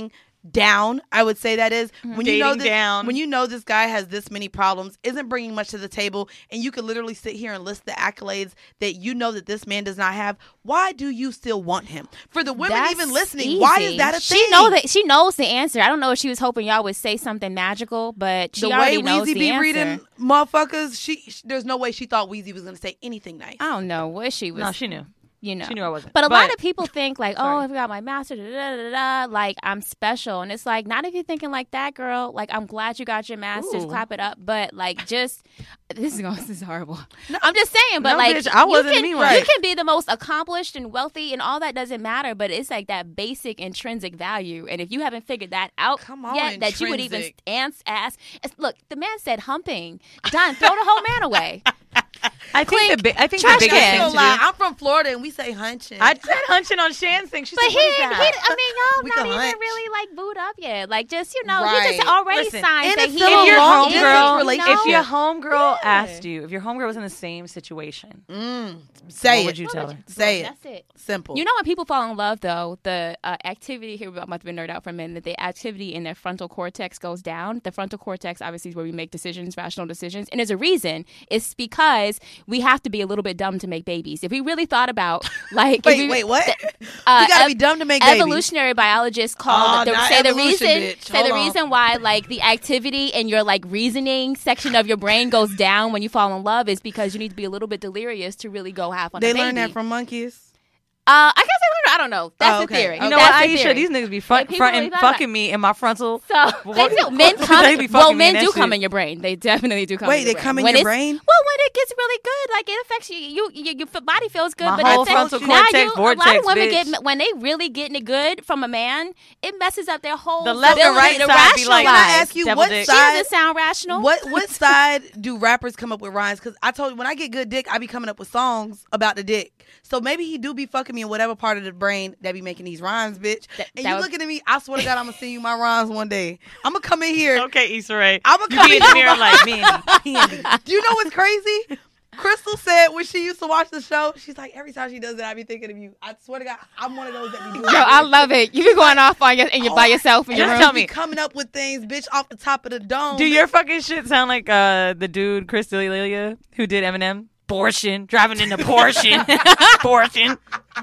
down, I would say that is. When you know Dating this, down. when you know this guy has this many problems, isn't bringing much to the table, and you could literally sit here and list the accolades that you know that this man does not have, why do you still want him? For the women That's even listening, why is easy. that a she thing? Know that she knows the answer. I don't know if she was hoping y'all would say something magical, but she the already way knows Weezy the be answer. reading motherfuckers, she, she there's no way she thought Weezy was gonna say anything nice. I don't know what she was. No, she knew. You know, She knew I wasn't. But a But- lot of people think like, oh, Sorry. if I got my master, da, da, da, da, da, like I'm special, and it's like, not if you're thinking like that, girl. Like, I'm glad you got your masters, Ooh. clap it up. But like, just this is going, this is horrible. I'm just saying, but No, like, bitch, I wasn't you can, anyone. you can be the most accomplished and wealthy, and all that doesn't matter. But it's like that basic intrinsic value, and if you haven't figured that out Come on, yet, that you would even intrinsic. ask, ask. it's- Look, the man said humping. Done. Throw the whole man away. I think Clink, the bi- I think the trash biggest can. thing I to do. I'm from Florida and we say hunching. I said hunching on Shan's thing. She But said, he, what is he, that? I mean, y'all We not can even hunch. really like booed up yet. Like, just you know, he Right. just already Listen, signed and that it's he. still if a your long homegirl, distance if relationship. your homegirl Yeah. asked you, if your homegirl was in the same situation, Mm, say what it. would you tell her? Say it. That's it. Simple. You know when people fall in love, though, the uh, activity here, I'm about to be nerd out for a minute, the activity in their frontal cortex goes down. The frontal cortex, obviously, is where we make decisions, rational decisions. And there's a reason. It's because we have to be a little bit dumb to make babies. If we really thought about, like... if Wait, we, wait, what? uh, you gotta ev- be dumb to make babies. Evolutionary biologists call Oh, the, not say the evolution, reason bitch. say Hold the on. reason why like the activity in your like reasoning section of your brain goes down when you fall in love is because you need to be a little bit delirious to really go half on They a baby. learned that from monkeys. Uh, I guess they learned. I don't know. That's Oh, the okay. theory. Okay. You know That's what, the Aisha? theory. These niggas be front, If people front really and thought fucking about- me in my frontal. So What- they do. Men come. They be well, fucking me in men that do come shit. in your brain. They definitely do come. Wait, in they your brain. come in When your it's- brain? Well, when it gets really good, like it affects you. You, you your body feels good, My but whole it affects- frontal now cortex you, a lot vortex, of women bitch. get when they really getting it good from a man. It messes up their whole The left and ability right to side be like, Can I rationalize. ask you Devil what dick. She side? doesn't sound rational. What what side do rappers come up with rhymes? Because I told you when I get good dick, I be coming up with songs about the dick. So maybe he do be fucking me in whatever part of the brain that be making these rhymes, bitch. That- and that you would- looking at me, I swear to God, I'm gonna send you my rhymes one day. I'm gonna come in here. Okay, Issa Rae. I'm gonna You come be in in the here. mirror like, me and me. Do you know what's crazy? Crystal said when she used to watch the show, she's like, every time she does it, I be thinking of you. I swear to God, I'm one of those that be doing Yo, I love it. You be going off on your and you Oh, by yourself in your just room. tell be me. coming up with things, bitch, off the top of the dome. Do your fucking shit sound like uh, the dude Chris D'Elia who did Eminem? Abortion, driving in a Porsche, abortion,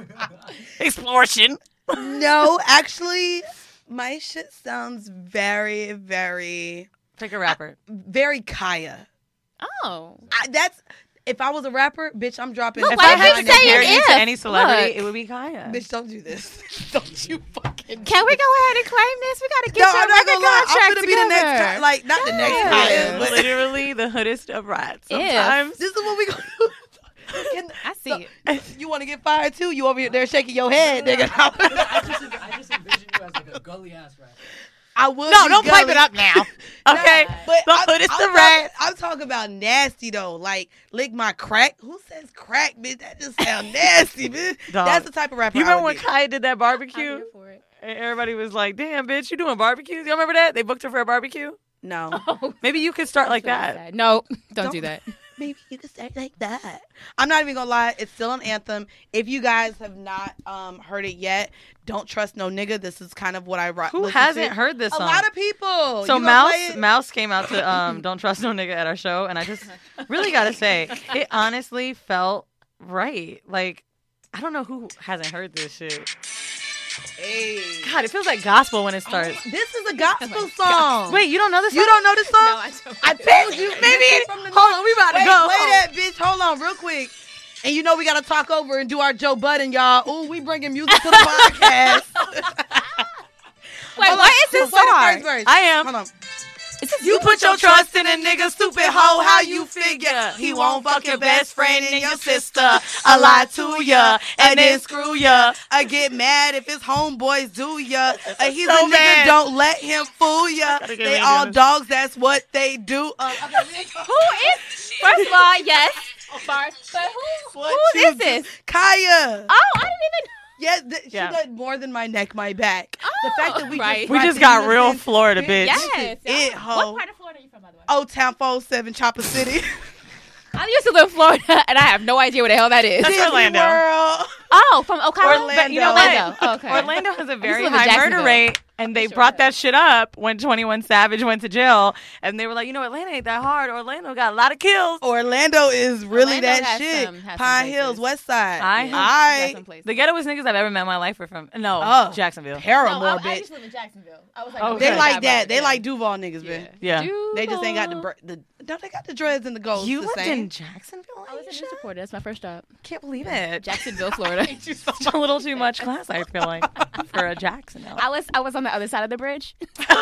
explosion. No, actually, my shit sounds very, very, Pick a rapper. very Kaya. Oh, I, that's if I was a rapper, bitch. I'm dropping. Look, If why I did had you to say compare it you if? to any celebrity, Look. it would be Kaya. Bitch, don't do this. Don't you fucking. can we go ahead and claim this? We gotta get No, your I'm not record gonna lie. I'm contract gonna be the next, together. Ka- like not the next Yeah. Kaya, but Literally the hoodest of rats. If. Sometimes. this is what we gonna do. Can- I see so- it. You want to get fired too? You over here there shaking your head, nigga. I just, I just envision you as like a gully ass rapper. I would. No, be don't pipe gully. it up now. Okay, But the I'm, hoodest I'm of rats. talking, I'm talking about nasty though. Like lick my crack. Who says crack, bitch? That just sound nasty, bitch. Dog. That's the type of rapper. You I remember would when be. Kaya did that I'm barbecue? here for it. And everybody was like, "Damn, bitch, you doing barbecues?" You remember that? They booked her for a barbecue. No. Maybe you could start like That's what I that. said. No, don't, Don't- do that. Maybe you could say it like that. I'm not even gonna lie, it's still an anthem. If you guys have not um, heard it yet, Don't Trust No Nigga. This is kind of what I ro- Who listen hasn't to. heard this A song? lot of people. So You gonna play Mouse it? Mouse came out to um, Don't Trust No Nigga at our show, and I just really gotta say, it honestly felt right. Like, I don't know who hasn't heard this shit. Hey. God, it feels like gospel when it starts. This is a gospel song. Wait, you don't know this? you song? don't know this song? No, I don't. I told you. Maybe This it- is from the hold on, we about to Wait, go. play that, bitch. Hold on, real quick. And you know we gotta talk over and do our Joe Budden, y'all. Ooh, we bringing music to the podcast. Wait, Hold what on. is this Play the song? first verse. I am. Hold on. You put your trust in a nigga, stupid hoe. How you figure he won't fuck your best friend and your sister? I lie to ya and then screw ya. I get mad if his homeboys do ya. Uh, he's So a nigga, mad. don't let him fool ya. Gotta get They Randy all on this. dogs, that's what they do. Uh, okay. Who is? First of all, yes. Bart, but who? What Who you is do- this? Kaya. Oh, I didn't even. Yes, th- Yeah. she did more than my neck, my back. the Oh, fact that we right. just We brought just the got real unison- Florida, bitch. Yes. It, ho. What part of Florida are you from, by the way? Old Town four oh seven Chopper City. I used to live in Florida, and I have no idea what the hell that is. That's Orlando. World. Oh, from Ocala? Orlando. But you know Orlando. what? Oh, okay. Orlando has a very live in high murder Jacksonville. rate, and they Sure brought does. that shit up when twenty-one Savage went to jail, and they were like, you know, Atlanta ain't that hard. Orlando got a lot of kills. Orlando is really Orlando that has shit. some- has some Pine places. Hills, West Side. I- Yeah, I got some places. The ghettoest niggas I've ever met in my life are from no Oh. Paramore. Paramore, No, I, I bitch. used to live in Jacksonville. I was like, Oh, They okay. like that. They Yeah. like Duval niggas, bitch. Yeah. They just ain't got the br- the. No, they got the dreads and the gold. You the lived same. in Jacksonville? I was a Aisha? news reporter. That's my first job. Can't believe it. Jacksonville, Florida. a little too much class, I feel like, for a Jacksonville. I was I was on the other side of the bridge.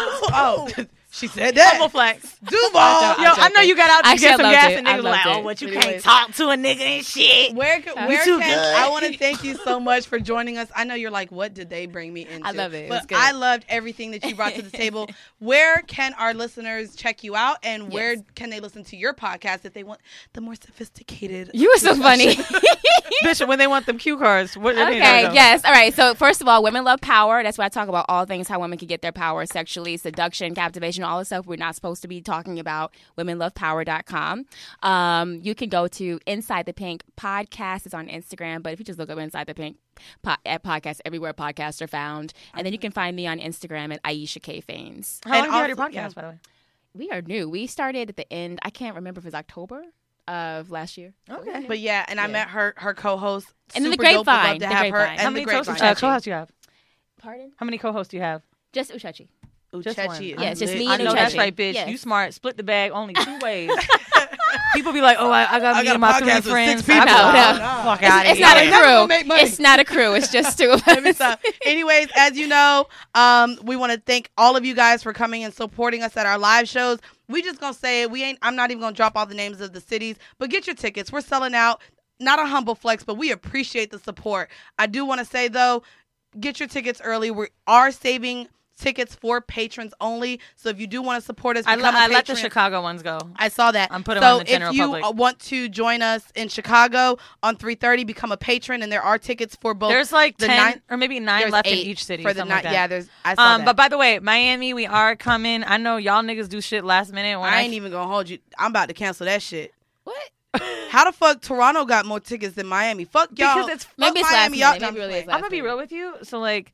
Oh, she said that. Double flex. Duval. I'm Yo, I know joking. you got out to Actually, get I some loved gas, it. and I niggas were loved like, oh, it. but you But can't anyways. talk to a nigga and shit. Where, c- where too can good. I want to thank you so much for joining us. I know you're like, what did they bring me into? I love it. It But was good. I loved everything that you brought to the table. Where can our listeners check you out, and where Yes. can they listen to your podcast if they want the more sophisticated? You were so funny. Bitch, when they want them cue cards. What, where they Okay, gotta go? yes. All right. So, first of all, Women Love Power. That's why I talk about all things how women can get their power sexually, seduction, captivation, all the stuff we're not supposed to be talking about. women love power dot com. Um, you can go to Inside the Pink Podcast. It's on Instagram, but if you just look up Inside the Pink po- at podcast, everywhere podcasts are found. And then you can find me on Instagram at Aisha K. Faines. How long And have you had your also- podcast, yeah. by the way? We are new. We started at the end, I can't remember if it was October of last year. Okay. But yeah, and I Yeah. met her her co-host. And then the Super dope. Would love Grapevine, to the have her Grapevine. and How the many grapevine. co- uh, co-hosts do you have? Pardon? How many co-hosts do you have? Just Uchechi. Just one. Uchechi is Yeah, it's just lit. me I and know that's Uchechi. right, bitch. Yes. You smart. Split the bag only two ways. People be like, oh, I, I got I me got and a my podcast three with friends. six people. I be No, like, no. oh, fuck It's, out of it's here. not a Never gonna crew. make money. It's not a crew. It's just two of Let me us. stop. Anyways, as you know, um, we want to thank all of you guys for coming and supporting us at our live shows. We just gonna say it. We ain't. I'm not even gonna drop all the names of the cities, but get your tickets. We're selling out. Not a humble flex, but we appreciate the support. I do want to say though, get your tickets early. We are saving tickets for patrons only. So if you do want to support us, I, become le- a I let the patron. Chicago ones go. I saw that. I'm putting so them in the general if you public. uh, want to join us in Chicago on three thirty, become a patron, and there are tickets for both. There's like the ten nine- or maybe nine there's left in eight each city. for the something night. like that. Yeah, there's. I saw Um, that. but by the way, Miami, we are coming. I know y'all niggas do shit last minute. When I I ain't even gonna hold you. I'm about to cancel that shit. What? How the fuck Toronto got more tickets than Miami? Fuck y'all. Because it's- Fuck Maybe it's Miami. last Y'all, minute. Maybe no, really I'm is I'm gonna be real with you. So like,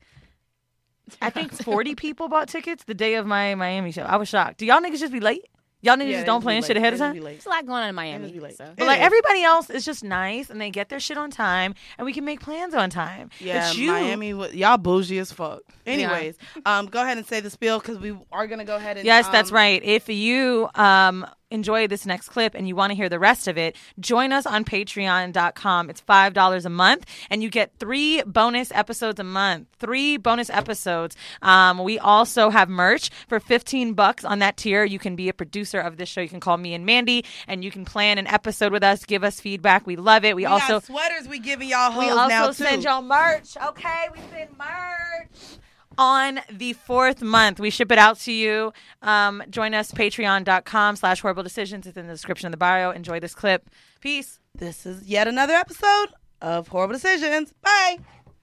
I think forty people bought tickets the day of my Miami show. I was shocked. Do y'all niggas just be late? Y'all niggas Yeah, just they don't just be plan late. shit ahead of They just time? be late. There's a lot going on in They Miami. just be late. So. But It like is. everybody else is just nice and they get their shit on time and we can make plans on time. Yeah, it's you. Miami. wa- Y'all bougie as fuck. Anyways, um, go ahead and say the spiel because we are gonna go ahead and. Yes, that's um, right. If you um enjoy this next clip and you want to hear the rest of it, join us on patreon dot com. It's five dollars a month and you get three bonus episodes a month. Three bonus episodes. Um, we also have merch for fifteen bucks on that tier. You can be a producer of this show. You can call me and Mandy and you can plan an episode with us, give us feedback. We love it. We, We also got sweaters. We giving y'all hoes we now also too. send y'all merch. Okay, we send merch on the fourth month. We ship it out to you. Um, join us, patreon dot com slash horrible decisions. It's in the description of the bio. Enjoy this clip. Peace. This is yet another episode of Horrible Decisions. Bye.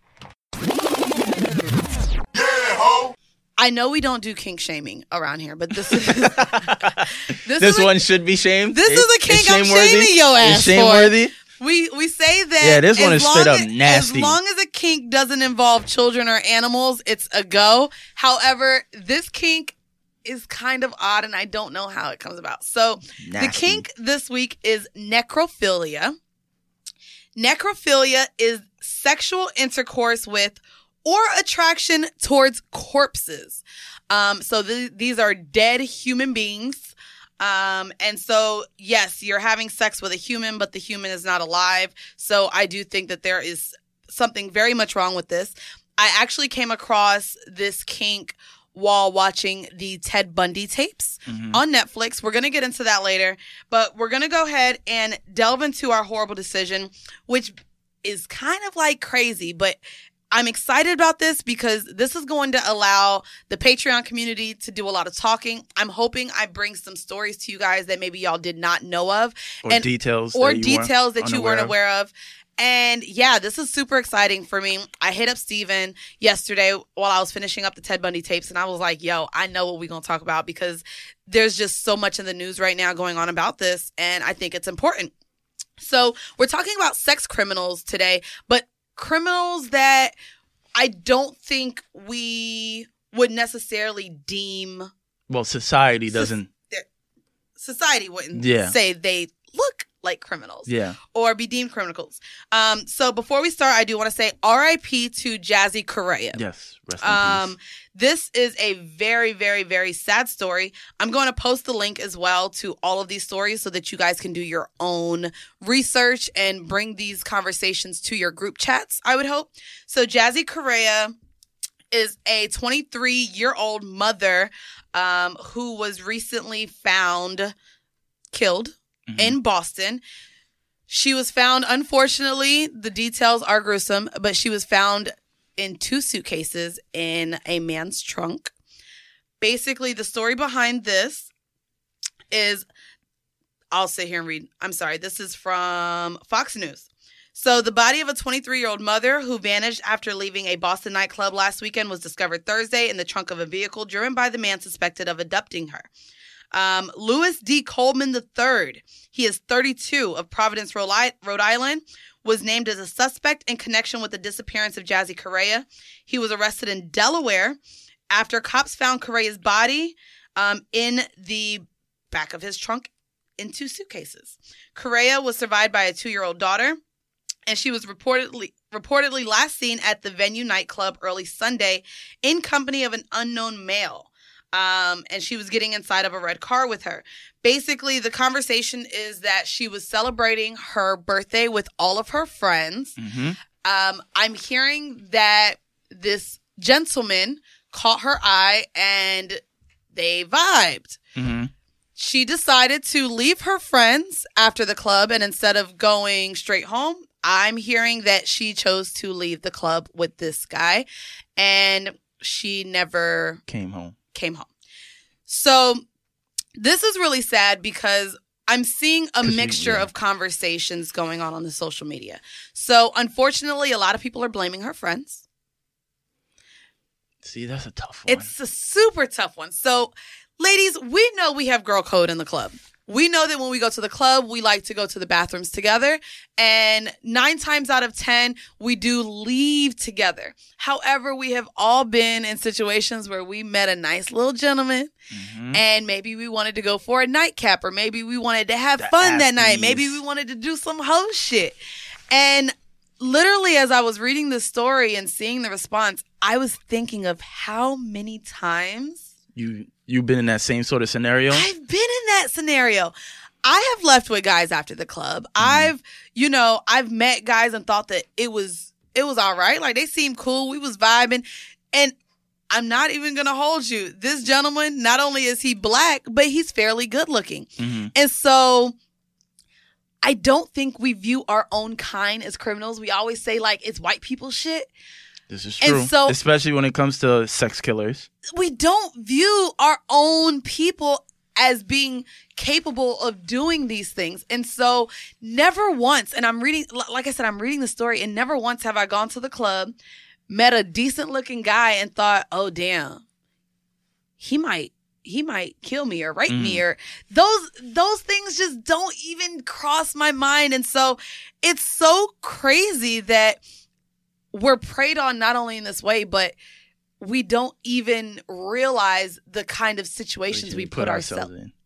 I know we don't do kink shaming around here, but this is this, This is a- one should be shamed. This It- is a it's kink I'm shameworthy. shaming your ass It's shameworthy. We we say that. Yeah, this one as is straight long up as- nasty. As long as a kink doesn't involve children or animals, it's a go. However, this kink is kind of odd, and I don't know how it comes about. So the Nasty. kink this week is necrophilia. Necrophilia is sexual intercourse with or attraction towards corpses. Um, so th- these are dead human beings. Um, and so, yes, you're having sex with a human, but the human is not alive. So I do think that there is something very much wrong with this. I actually came across this kink while watching the Ted Bundy tapes Mhm. on Netflix. We're going to get into that later, but we're going to go ahead and delve into our horrible decision, which is kind of like crazy, but I'm excited about this because this is going to allow the Patreon community to do a lot of talking. I'm hoping I bring some stories to you guys that maybe y'all did not know of. Or and- details. or that you weren't details that you weren't unaware of. aware of. And yeah, this is super exciting for me. I hit up Steven yesterday while I was finishing up the Ted Bundy tapes, and I was like, yo, I know what we're going to talk about because there's just so much in the news right now going on about this, and I think it's important. So we're talking about sex criminals today, but criminals that I don't think we would necessarily deem. Well, society doesn't. Society wouldn't Yeah. say they look like criminals. Yeah. Or be deemed criminals. Um, so before we start, I do want to say R I P to Jazzy Correa. Yes. Rest in Um, peace. this is a very, very, very sad story. I'm going to post the link as well to all of these stories so that you guys can do your own research and bring these conversations to your group chats, I would hope. So Jazzy Correa is a twenty-three-year-old mother um, who was recently found killed Mhm. in Boston. She was found, unfortunately, the details are gruesome, but she was found in two suitcases in a man's trunk. Basically, the story behind this is, I'll sit here and read. I'm sorry. This is from Fox News. So the body of a twenty-three-year-old mother who vanished after leaving a Boston nightclub last weekend was discovered Thursday in the trunk of a vehicle driven by the man suspected of abducting her. Um, Louis D. Coleman the third, he is thirty-two, of Providence, Rhode I- Rhode Island, was named as a suspect in connection with the disappearance of Jazzy Correa. He was arrested in Delaware after cops found Correa's body um, in the back of his trunk in two suitcases. Correa was survived by a two-year-old daughter, and she was reportedly reportedly last seen at the Venue nightclub early Sunday in company of an unknown male. Um, and she was getting inside of a red car with her. Basically, the conversation is that she was celebrating her birthday with all of her friends. Mm-hmm. Um, I'm hearing that this gentleman caught her eye and they vibed. Mm-hmm. She decided to leave her friends after the club, and instead of going straight home, I'm hearing that she chose to leave the club with this guy, and she never Came home. came home. So this is really sad because I'm seeing a 'Cause you- mixture yeah. of conversations going on on the social media. So unfortunately, a lot of people are blaming her friends. See, that's a tough one. It's a super tough one. So ladies, we know we have girl code in the club. We know that when we go to the club, we like to go to the bathrooms together. And nine times out of ten, we do leave together. However, we have all been in situations where we met a nice little gentleman Mhm. and maybe we wanted to go for a nightcap, or maybe we wanted to have The fun that night. Asties. Maybe we wanted to do some hoe shit. And literally, as I was reading the story and seeing the response, I was thinking of how many times You you've been in that same sort of scenario? I've been in that scenario. I have left with guys after the club. I've, you know, I've met guys and thought that it was it was all right. Like, they seemed cool. We was vibing. And I'm not even going to hold you. This gentleman, not only is he black, but he's fairly good looking. Mm-hmm. And so I don't think we view our own kind as criminals. We always say, like, it's white people shit. This is And true. so- Especially when it comes to sex killers. We don't view our own people as being capable of doing these things. And so never once, and I'm reading, like I said, I'm reading the story, and never once have I gone to the club, met a decent looking guy and thought, oh, damn, he might, he might kill me or rape me, or those, those things just don't even cross my mind. And so it's so crazy that we're preyed on not only in this way, but we don't even realize the kind of situations we put, ourselves in.